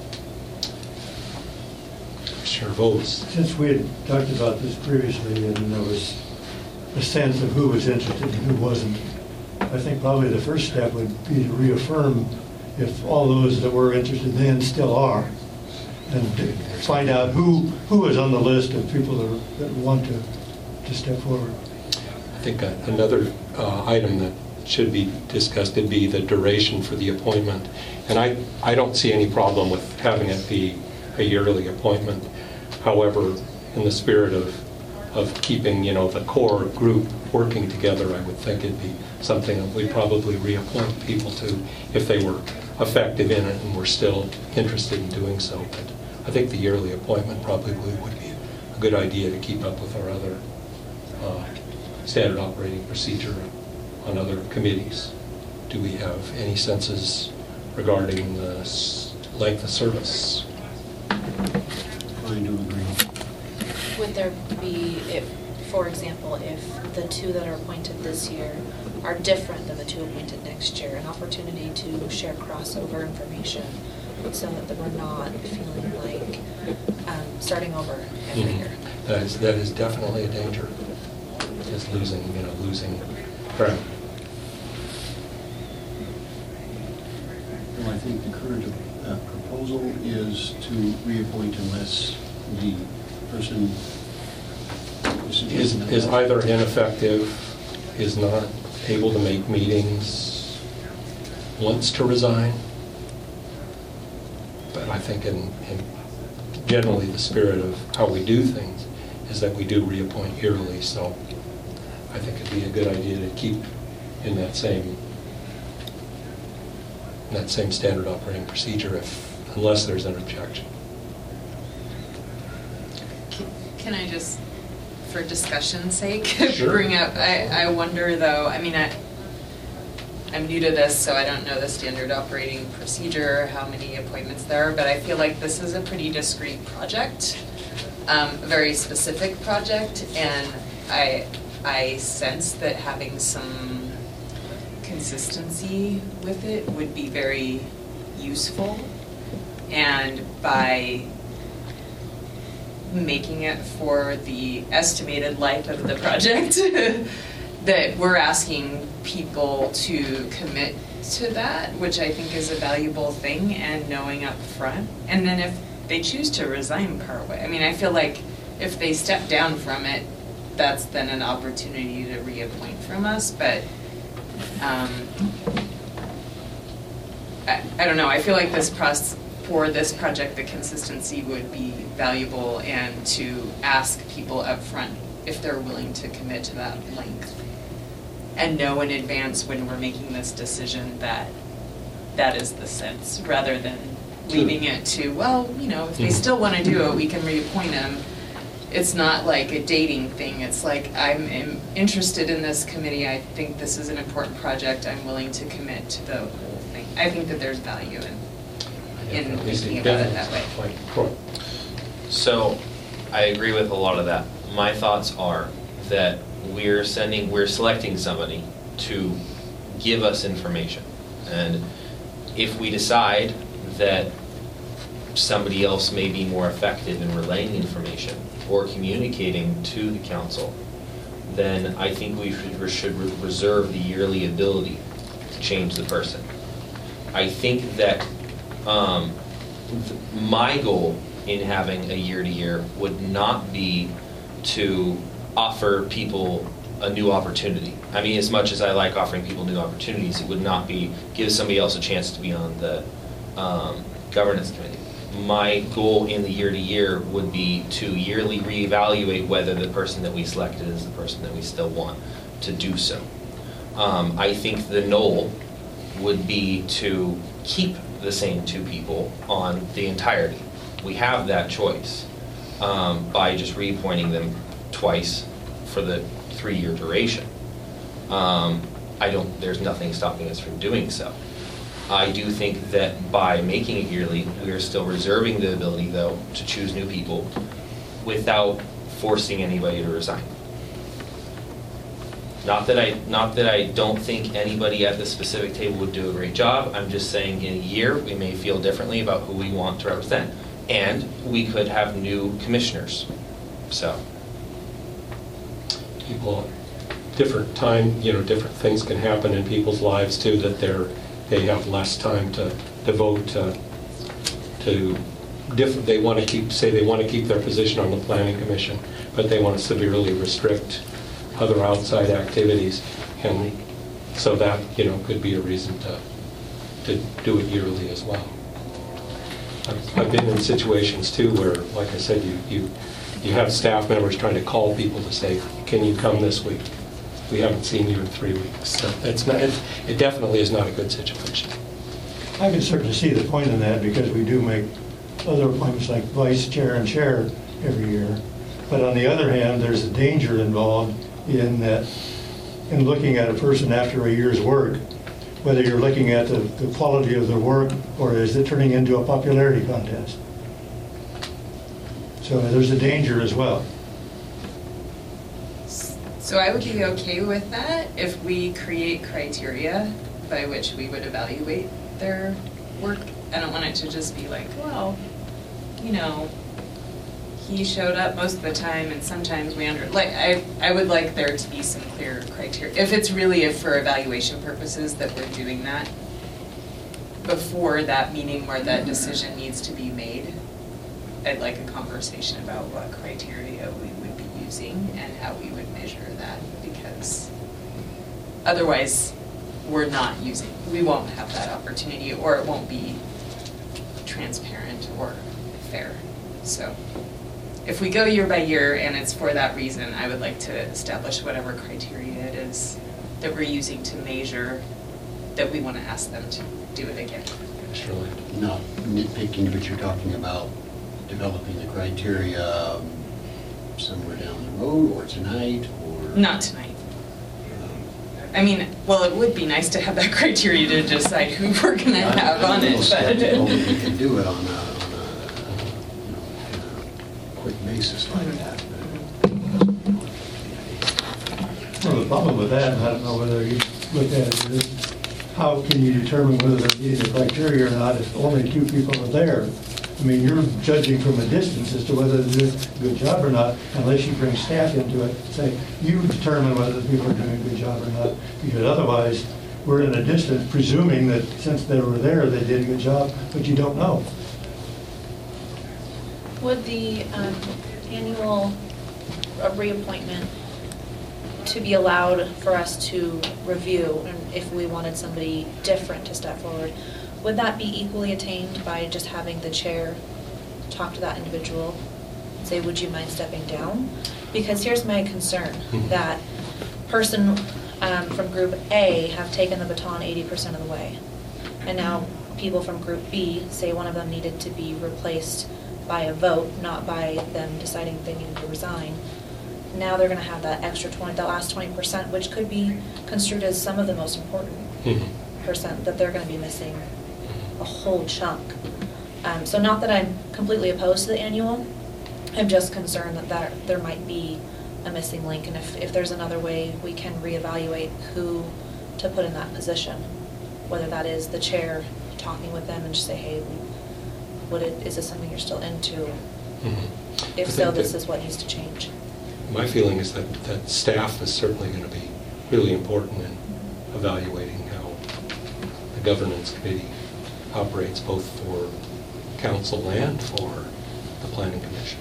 Commissioner Vos. Since we had talked about this previously and there was a sense of who was interested and who wasn't, I think probably the first step would be to reaffirm if all those that were interested then still are, and to find out who is on the list of people that want to step forward. I think another item that should be discussed would be the duration for the appointment. And I don't see any problem with having it be a yearly appointment. However, in the spirit of keeping, the core group working together, I would think it'd be something that we'd probably reappoint people to if they were effective in it and were still interested in doing so. But I think the yearly appointment probably would be a good idea to keep up with our other standard operating procedure on other committees. Do we have any senses regarding the length of service? I do agree. Would there be, for example, if the 2 that are appointed this year are different than the 2 appointed next year, an opportunity to share crossover information so that we're not feeling like starting over every year? That is definitely a danger. Is losing ground. Well, I think the current proposal is to reappoint unless the person is either ineffective, is not able to make meetings, wants to resign. But I think in generally the spirit of how we do things is that we do reappoint yearly. So I think it'd be a good idea to keep in that same standard operating procedure unless there's an objection. Can I just, for discussion's sake, Sure. bring up, I wonder though, I mean, I'm new to this, so I don't know the standard operating procedure, how many appointments there are, but I feel like this is a pretty discrete project, a very specific project, and I sense that having some consistency with it would be very useful. And by making it for the estimated life of the project, that we're asking people to commit to that, which I think is a valuable thing, and knowing up front. And then if they choose to resign partway, I mean, I feel like if they step down from it, that's then an opportunity to reappoint from us, but I don't know, I feel like this process, for this project, the consistency would be valuable, and to ask people up front if they're willing to commit to that length. And know in advance when we're making this decision that that is the sense, rather than leaving it to, well, you know, if they still want to do it, we can reappoint them. It's not like a dating thing. It's like, I'm interested in this committee. I think this is an important project. I'm willing to commit to the whole thing. I think that there's value in thinking about it that way. So I agree with a lot of that. My thoughts are that we're selecting somebody to give us information. And if we decide that somebody else may be more effective in relaying information or communicating to the council, then I think we should reserve the yearly ability to change the person. I think that my goal in having a year-to-year would not be to offer people a new opportunity. I mean, as much as I like offering people new opportunities, it would not be give somebody else a chance to be on the governance committee. My goal in the year-to-year would be to yearly reevaluate whether the person that we selected is the person that we still want to do so. I think the goal would be to keep the same two people on the entirety. We have that choice by just reappointing them twice for the 3-year duration. There's nothing stopping us from doing so. I do think that by making it yearly, we are still reserving the ability, though, to choose new people without forcing anybody to resign. Not that I don't think anybody at this specific table would do a great job. I'm just saying in a year, we may feel differently about who we want to represent. And we could have new commissioners, so. People, different time, different things can happen in people's lives too, that they have less time to devote they want to keep their position on the planning commission, but they want to severely restrict other outside activities, and so that could be a reason to do it yearly as well. I've been in situations too where, like I said, you have staff members trying to call people to say, can you come this week? We haven't seen you in 3 weeks. So it definitely is not a good situation. I can certainly see the point in that, because we do make other appointments like vice chair and chair every year. But on the other hand, there's a danger involved in looking at a person after a year's work, whether you're looking at the quality of their work or is it turning into a popularity contest. So there's a danger as well. So I would be okay with that if we create criteria by which we would evaluate their work. I don't want it to just be like, well, he showed up most of the time and sometimes I would like there to be some clear criteria. If it's really for evaluation purposes that we're doing that, before that meeting where that decision needs to be made, I'd like a conversation about what criteria we would be using and how we would measure that, because otherwise we won't have that opportunity, or it won't be transparent or fair. So if we go year by year and it's for that reason, I would like to establish whatever criteria it is that we're using to measure that we want to ask them to do it again. Surely. Not nitpicking, but you're talking about developing the criteria somewhere down the road, or tonight, or? Not tonight. I mean, well, it would be nice to have that criteria to decide who we're going to have on it, but We can do it on a quick basis like that. Well, the problem with that, and I don't know whether you look at it, is how can you determine whether they're meeting the criteria or not if only 2 people are there? I mean, you're judging from a distance as to whether they're doing a good job or not, unless you bring staff into it, say, you determine whether the people are doing a good job or not, because otherwise, we're in a distance presuming that since they were there, they did a good job, but you don't know. Would the annual reappointment to be allowed for us to review, and if we wanted somebody different to step forward, would that be equally attained by just having the chair talk to that individual, say, would you mind stepping down? Because here's my concern, that person from Group A have taken the baton 80% of the way. And now people from Group B say one of them needed to be replaced by a vote, not by them deciding they needed to resign. Now they're going to have that extra 20, the last 20%, which could be construed as some of the most important percent that they're going to be missing a whole chunk. So not that I'm completely opposed to the annual, I'm just concerned that there might be a missing link, and if there's another way we can reevaluate who to put in that position, whether that is the chair talking with them and just say, hey, is this something you're still into? If so, this is what needs to change. My feeling is that staff is certainly going to be really important in evaluating how the governance committee operates, both for council and for the planning commission.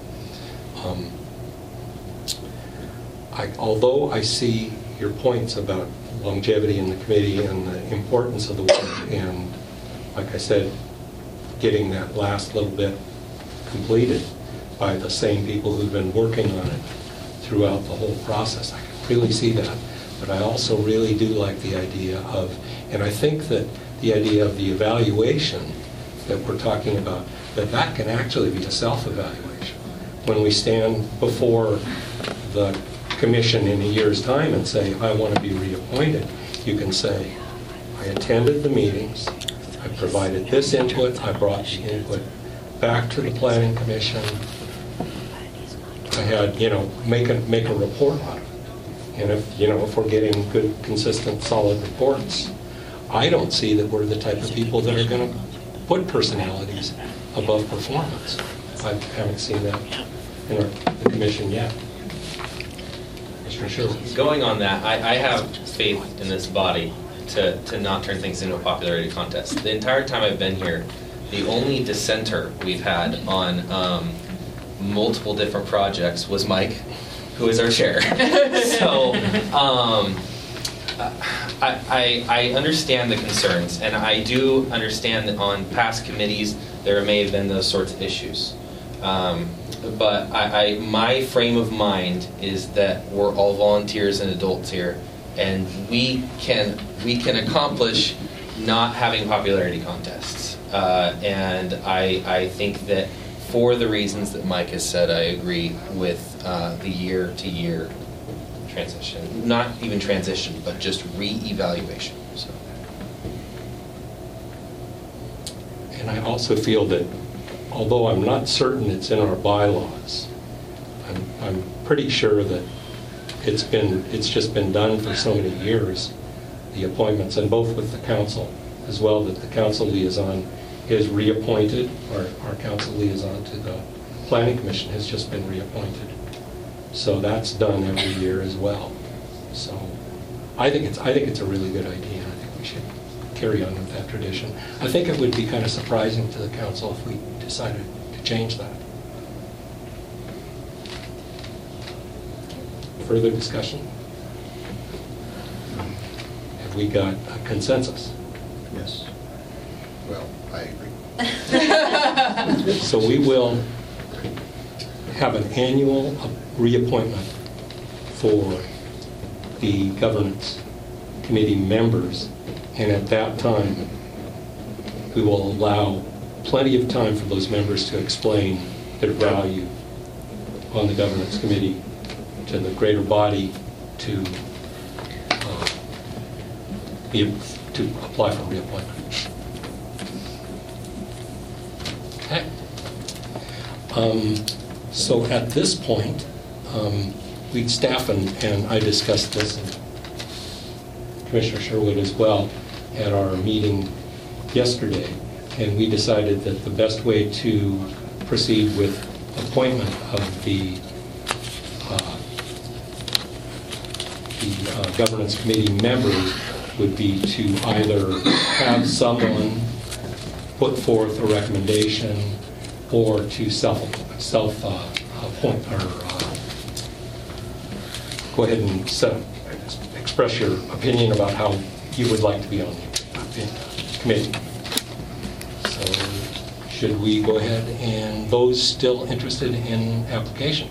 Although I see your points about longevity in the committee and the importance of the work, and like I said, getting that last little bit completed by the same people who've been working on it throughout the whole process. I can really see that. But I also really do like the idea of, and I think that the idea of the evaluation that we're talking about, that can actually be a self-evaluation. When we stand before the commission in a year's time and say, I want to be reappointed, you can say, I attended the meetings, I provided this input, I brought the input back to the planning commission, I had, make a report out of it. And if we're getting good, consistent, solid reports, I don't see that we're the type of people that are going to put personalities above performance. I haven't seen that in the commission yet. Sure. Going on that, I have faith in this body to not turn things into a popularity contest. The entire time I've been here, the only dissenter we've had on multiple different projects was Mike, who is our chair. So I understand the concerns, and I do understand that on past committees there may have been those sorts of issues. But my frame of mind is that we're all volunteers and adults here, and we can accomplish not having popularity contests. And I think that for the reasons that Mike has said, I agree with the year-to-year transition. Not even transition, but just re-evaluation. So. And I also feel that, although I'm not certain it's in our bylaws, I'm pretty sure that it's just been done for so many years, the appointments, and both with the council as well, that the council liaison is reappointed, or our council liaison to the planning commission has just been reappointed. So that's done every year as well. So I think it's a really good idea. I think we should carry on with that tradition. I think it would be kind of surprising to the council if we decided to change that. Further discussion? Have we got a consensus? Yes. Well, I agree. So we will have an annual reappointment for the governance committee members, and at that time we will allow plenty of time for those members to explain their value on the governance committee to the greater body to apply for reappointment. Okay. So at this point, staff and I discussed this, and Commissioner Sherwood as well, at our meeting yesterday, and we decided that the best way to proceed with appointment of the Governance Committee members would be to either have someone put forth a recommendation or to self-appoint or go ahead and express your opinion about how you would like to be on the committee. So should we go ahead and those still interested in application?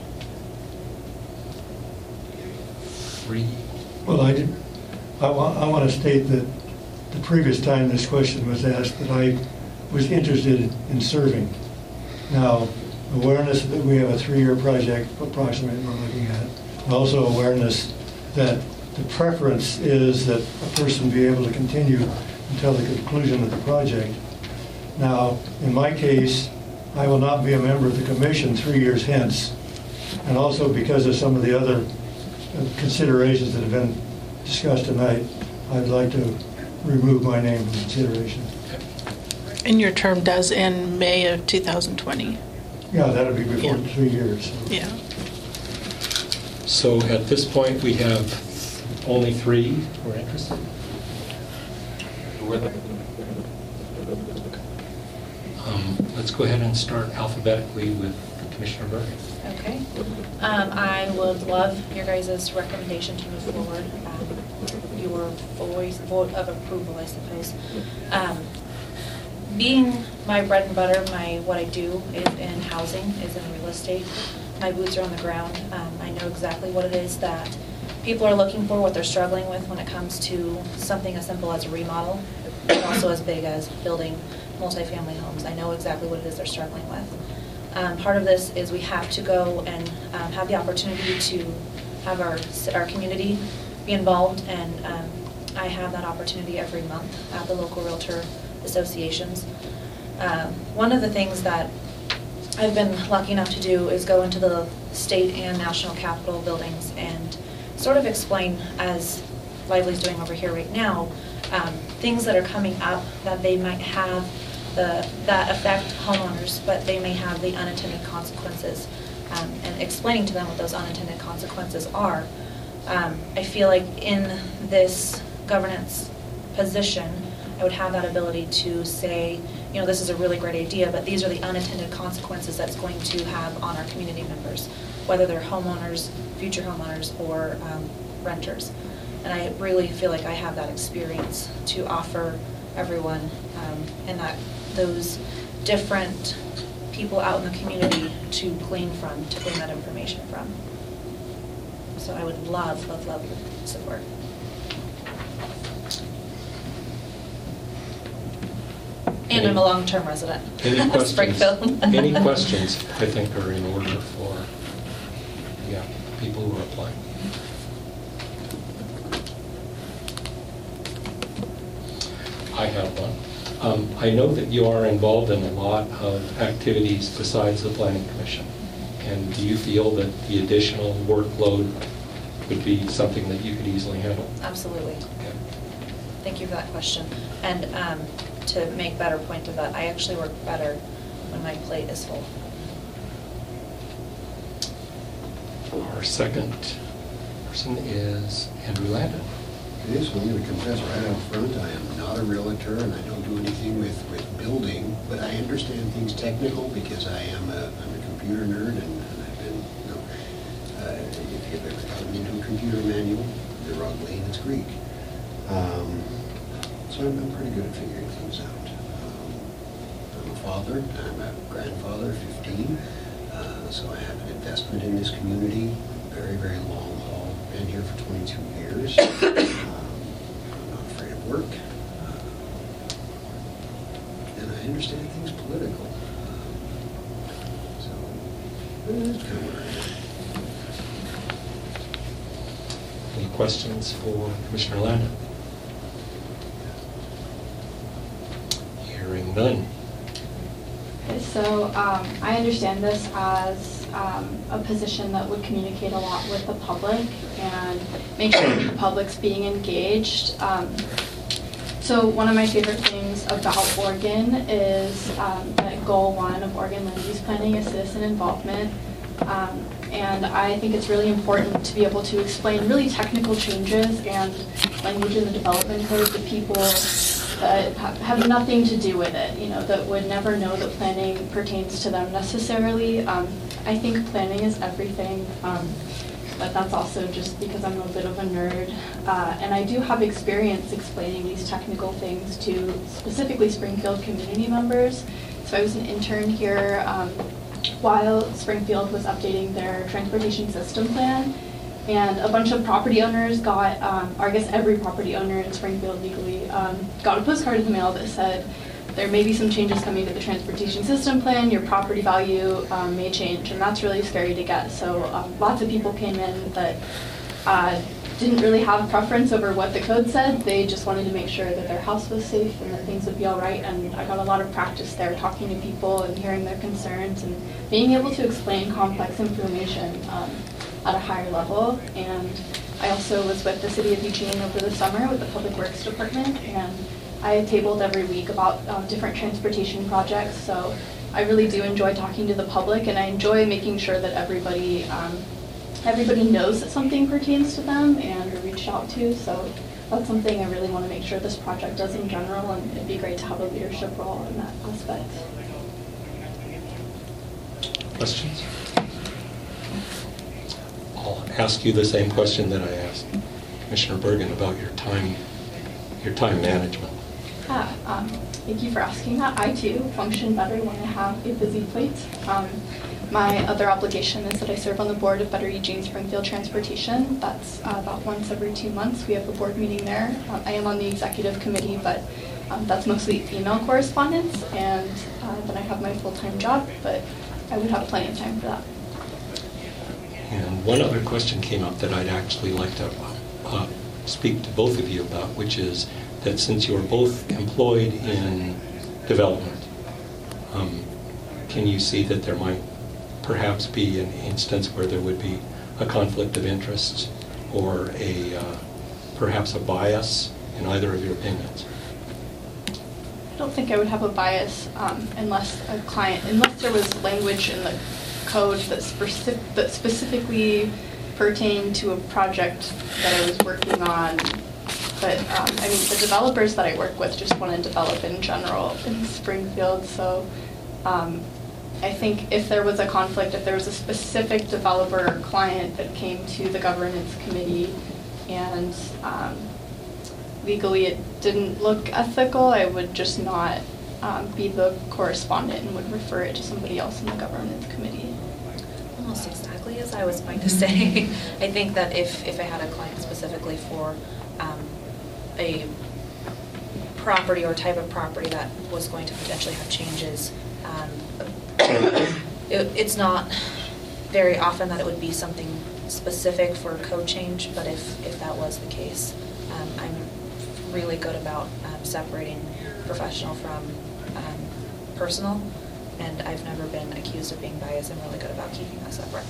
Free. Well, I want to state that the previous time this question was asked, that I was interested in serving. Now, awareness that we have a 3-year project approximately we're looking at, and also awareness that the preference is that a person be able to continue until the conclusion of the project. Now, in my case, I will not be a member of the commission 3 years hence, and also because of some of the other considerations that have been discussed tonight, I'd like to remove my name from consideration. And your term does end May of 2020? Yeah, that'll be before 3 years. So. Yeah. So at this point, we have only 3 who are interested. Let's go ahead and start alphabetically with Commissioner Bergen. Okay. I would love your guys' recommendation to move forward. Your vote of approval, I suppose. Being my bread and butter, what I do is in housing, is in real estate. My boots are on the ground. I know exactly what it is that people are looking for, what they're struggling with when it comes to something as simple as a remodel, but also as big as building multifamily homes. I know exactly what it is they're struggling with. Part of this is we have to go and have the opportunity to have our community be involved, and I have that opportunity every month at the local realtor associations. One of the things that I've been lucky enough to do is go into the state and national capitol buildings and sort of explain, as Lively's doing over here right now, things that are coming up that they might have that affect homeowners, but they may have the unintended consequences, and explaining to them what those unintended consequences are. I feel like in this governance position, I would have that ability to say, you know, this is a really great idea, but these are the unintended consequences that's going to have on our community members, whether they're homeowners, future homeowners, or renters. And I really feel like I have that experience to offer everyone, and that those different people out in the community to glean that information from. So I would love your support. And I'm a long-term resident of Springfield. Any questions, I think, are in order for people who are applying. I have one. I know that you are involved in a lot of activities besides the Planning Commission. And do you feel that the additional workload would be something that you could easily handle? Absolutely. Okay. Thank you for that question. And to make better point of that, I actually work better when my plate is full. Our second person is Andrew Landon. It is, I'm going to confess right out front, I am not a realtor and I don't do anything with building, but I understand things technical because I'm a computer nerd, and I've been, if you've ever gotten into a computer manual, the wrong way and it's Greek. So I'm pretty good at figuring things out. I'm a father, I'm a grandfather, 15, so I have an investment in this community, very, very long haul, been here for 22 years. I'm not afraid of work, and I understand things political. So that's kind of where I am. Any questions for Commissioner Landon? Hearing none. Okay, so I understand this as a position that would communicate a lot with the public and make sure that the public's being engaged. So one of my favorite things about Oregon is that Goal 1 of Oregon Land Use Planning is citizen involvement. And I think it's really important to be able to explain really technical changes and language in the development code to people that have nothing to do with it, that would never know that planning pertains to them necessarily. I think planning is everything, but that's also just because I'm a bit of a nerd. And I do have experience explaining these technical things to specifically Springfield community members. So I was an intern here while Springfield was updating their transportation system plan, and a bunch of property owners got, or I guess every property owner in Springfield legally, got a postcard in the mail that said, there may be some changes coming to the transportation system plan, your property value may change, and that's really scary to get. So lots of people came in that didn't really have a preference over what the code said. They just wanted to make sure that their house was safe and that things would be all right. And I got a lot of practice there talking to people and hearing their concerns and being able to explain complex information at a higher level. And I also was with the City of Eugene over the summer with the Public Works Department, and I tabled every week about different transportation projects. So I really do enjoy talking to the public, and I enjoy making sure that everybody knows that something pertains to them and are reached out to. So that's something I really want to make sure this project does in general, and it'd be great to have a leadership role in that aspect. Questions? I'll ask you the same question that I asked Commissioner Bergen about your time management. Thank you for asking that. I too function better when I have a busy plate. My other obligation is that I serve on the board of Better Eugene Springfield Transportation. That's about once every 2 months. We have a board meeting there. I am on the executive committee, but that's mostly email correspondence, and then I have my full-time job, but I would have plenty of time for that. And one other question came up that I'd actually like to speak to both of you about, which is that since you're both employed in development, can you see that there might perhaps be an instance where there would be a conflict of interest or perhaps a bias in either of your opinions? I don't think I would have a bias unless there was language in the code that specifically pertained to a project that I was working on. But I mean, the developers that I work with just want to develop in general in Springfield. So I think if there was a conflict, if there was a specific developer or client that came to the governance committee and legally it didn't look ethical, I would just not be the correspondent and would refer it to somebody else in the governance committee. Almost exactly as I was going to say. I think that if I had a client specifically for a property or type of property that was going to potentially have changes, it's not very often that it would be something specific for code change, but if that was the case, I'm really good about separating professional from personal, and I've never been accused of being biased. I'm really good about keeping that separate.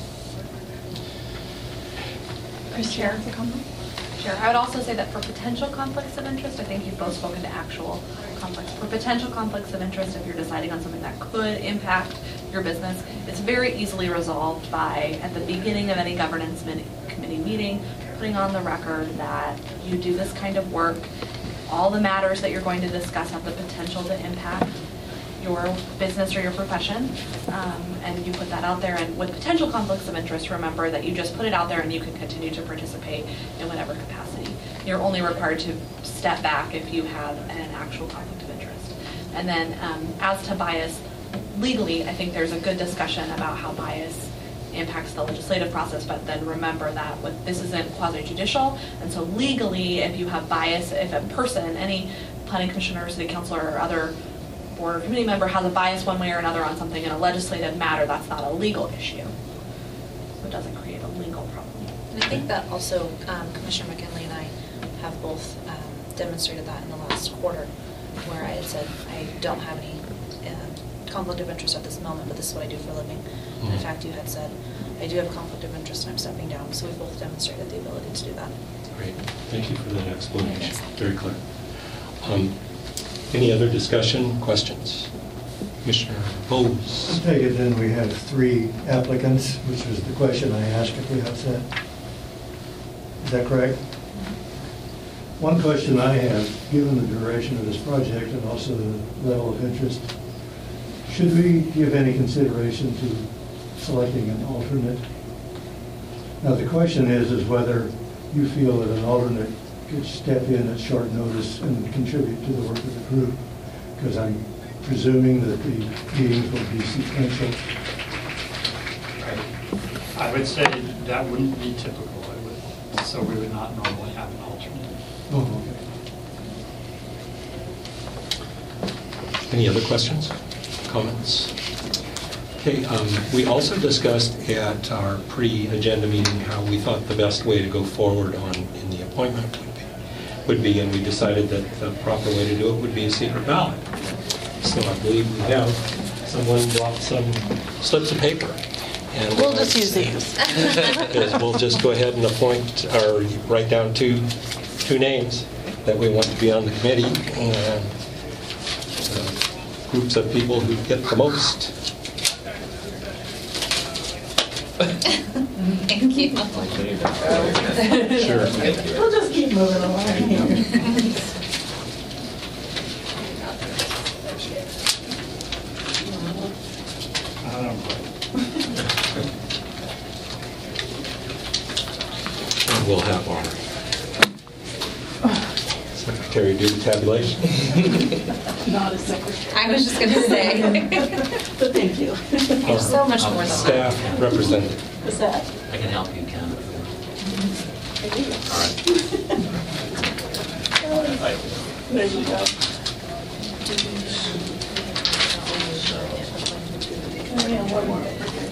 Chair, Sure. I would also say that for potential conflicts of interest, I think you've both spoken to actual conflicts. For potential conflicts of interest, if you're deciding on something that could impact your business, it's very easily resolved by, at the beginning of any governance committee meeting, putting on the record that you do this kind of work. All the matters that you're going to discuss have the potential to impact your business or your profession, and you put that out there. And with potential conflicts of interest, remember that you just put it out there and you can continue to participate in whatever capacity. You're only required to step back if you have an actual conflict of interest. And then as to bias, legally, I think there's a good discussion about how bias impacts the legislative process, but then remember that this isn't quasi-judicial, and so legally, if you have bias, if a person, any planning commissioner, or city councilor, or other board or committee member has a bias one way or another on something in a legislative matter, that's not a legal issue. So it doesn't create a legal problem. And I think that also Commissioner McKinley and I have both demonstrated that in the last quarter, where I had said I don't have any conflict of interest at this moment, but this is what I do for a living. And in fact, you had said, I do have a conflict of interest and I'm stepping down, so we both demonstrated the ability to do that. Great. Thank you for that explanation. Very clear. Any other discussion, questions? Commissioner Bowes. I take it then we have 3 applicants, which was the question I asked at the outset. Is that correct? One question I have, given the duration of this project and also the level of interest, should we give any consideration to selecting an alternate? Now, the question is whether you feel that an alternate could step in at short notice and contribute to the work of the group, because I'm presuming that the meetings will be sequential. I would say that wouldn't be typical. So we would not normally have an alternate. Oh, okay. Any other questions, comments? Okay, we also discussed at our pre-agenda meeting how we thought the best way to go forward in the appointment would be, and we decided that the proper way to do it would be a secret ballot. So I believe we have someone brought some slips of paper. And We'll just use these. We'll just go ahead and appoint, or write down two names that we want to be on the committee, and groups of people who get the most. And keep moving. Sure. We'll just keep moving along here. And we'll have our secretary do the tabulation. Not a secretary. I was just going to say. But thank you. You're so much more than that. Staff representative. What's that? I can help you, Ken. All right. There you go. Oh, yeah, one more.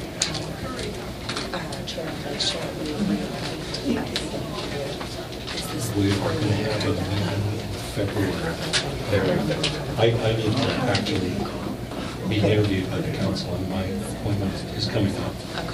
We are going to have a meeting in February. I need to actually be interviewed by the council, and my appointment is coming up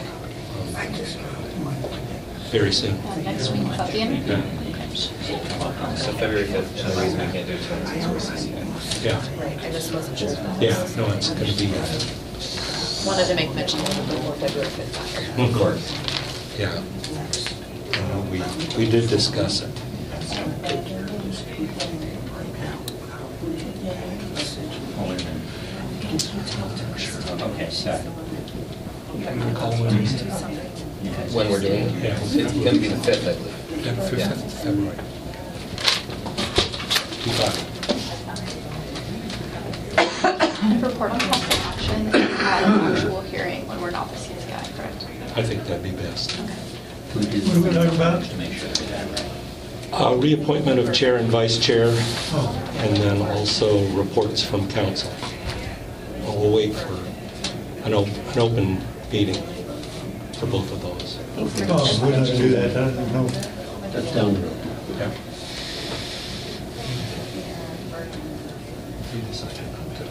very soon. Next week, is that the end? Yeah. So February 5th, the reason we can't do it tonight is Yeah. Right, I just wasn't sure. Yeah, no, it's going to be, Wanted to make mention of it before February 5th got here. of course. Yeah. We did discuss it. Okay, sorry. when we're doing it. Yeah. It's going to be the 5th, I believe. Yeah, 5th of February. 25. Report on possible action at an actual hearing when we're not the CCI, correct? I think that'd be best. What are we talking about? To make sure I get that right. Reappointment of chair and vice chair, Oh, and then also reports from council. We'll wait for an open meeting for both of those. oh, we're not going to do that, no. That's down the road. Yeah. You decided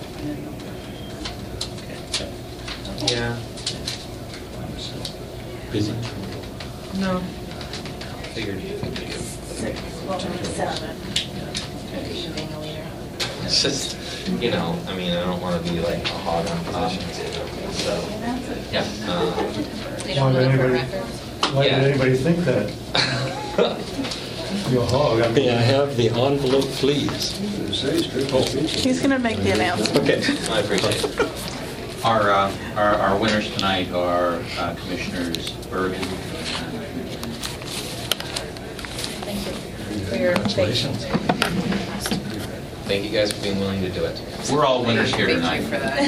not to. Yeah. Busy? No. Figured. It's just, I don't want to be like a hog on positions. So, yeah. They don't Why look did for anybody- records. Why did anybody think that? You're a hog. May I have the envelope, please? He's going to make the announcement. Okay. I appreciate it. Our winners tonight are Commissioners Bergen. Thank you for your Congratulations. Thank you guys for being willing to do it. We're all winners here Thank tonight. you for that.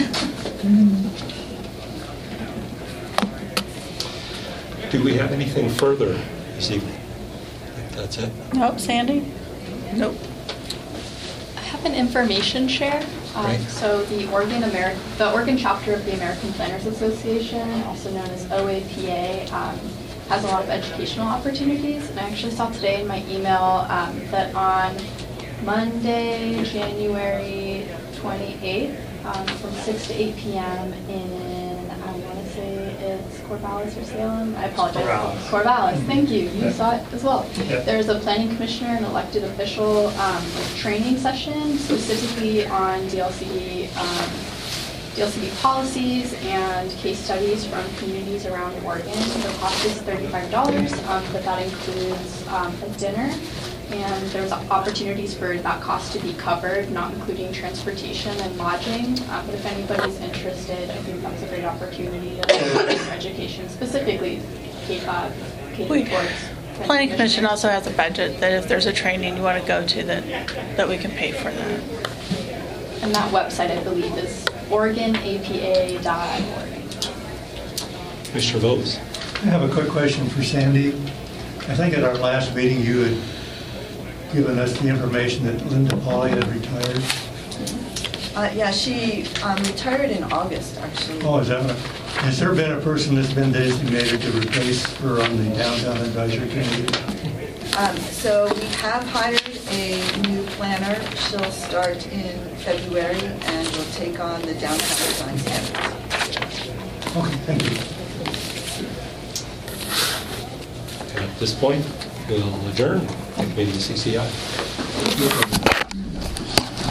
Do we have anything further this evening? That's it? Nope, Sandy? Nope. I have an information share. Great. So the Oregon chapter of the American Planners Association, also known as OAPA, has a lot of educational opportunities. And I actually saw today in my email that on Monday, January 28th, from 6 to 8 p.m. in, I want to say it's Corvallis or Salem. I apologize. Corvallis, thank you. You saw it as well. There's a planning commissioner and elected official training session specifically on DLCD policies and case studies from communities around Oregon. The cost is $35, but that includes a dinner. And there's opportunities for that cost to be covered, not including transportation and lodging. But if anybody's interested, I think that's a great opportunity to learn education, specifically K-12. Planning Commission also has a budget that if there's a training you want to go to, that we can pay for that. And that website, I believe, is OregonAPA.org. Mr. Votes. I have a quick question for Sandy. I think at our last meeting you had given us the information that Linda Pauley had retired. Yeah, she retired in August, actually. Oh, is that right? Has there been a person that's been designated to replace her on the Downtown Advisory Committee? So we have hired a new planner. She'll start in February and will take on the downtown design standards. Okay, thank you. At this point, we'll adjourn the committee to CCI.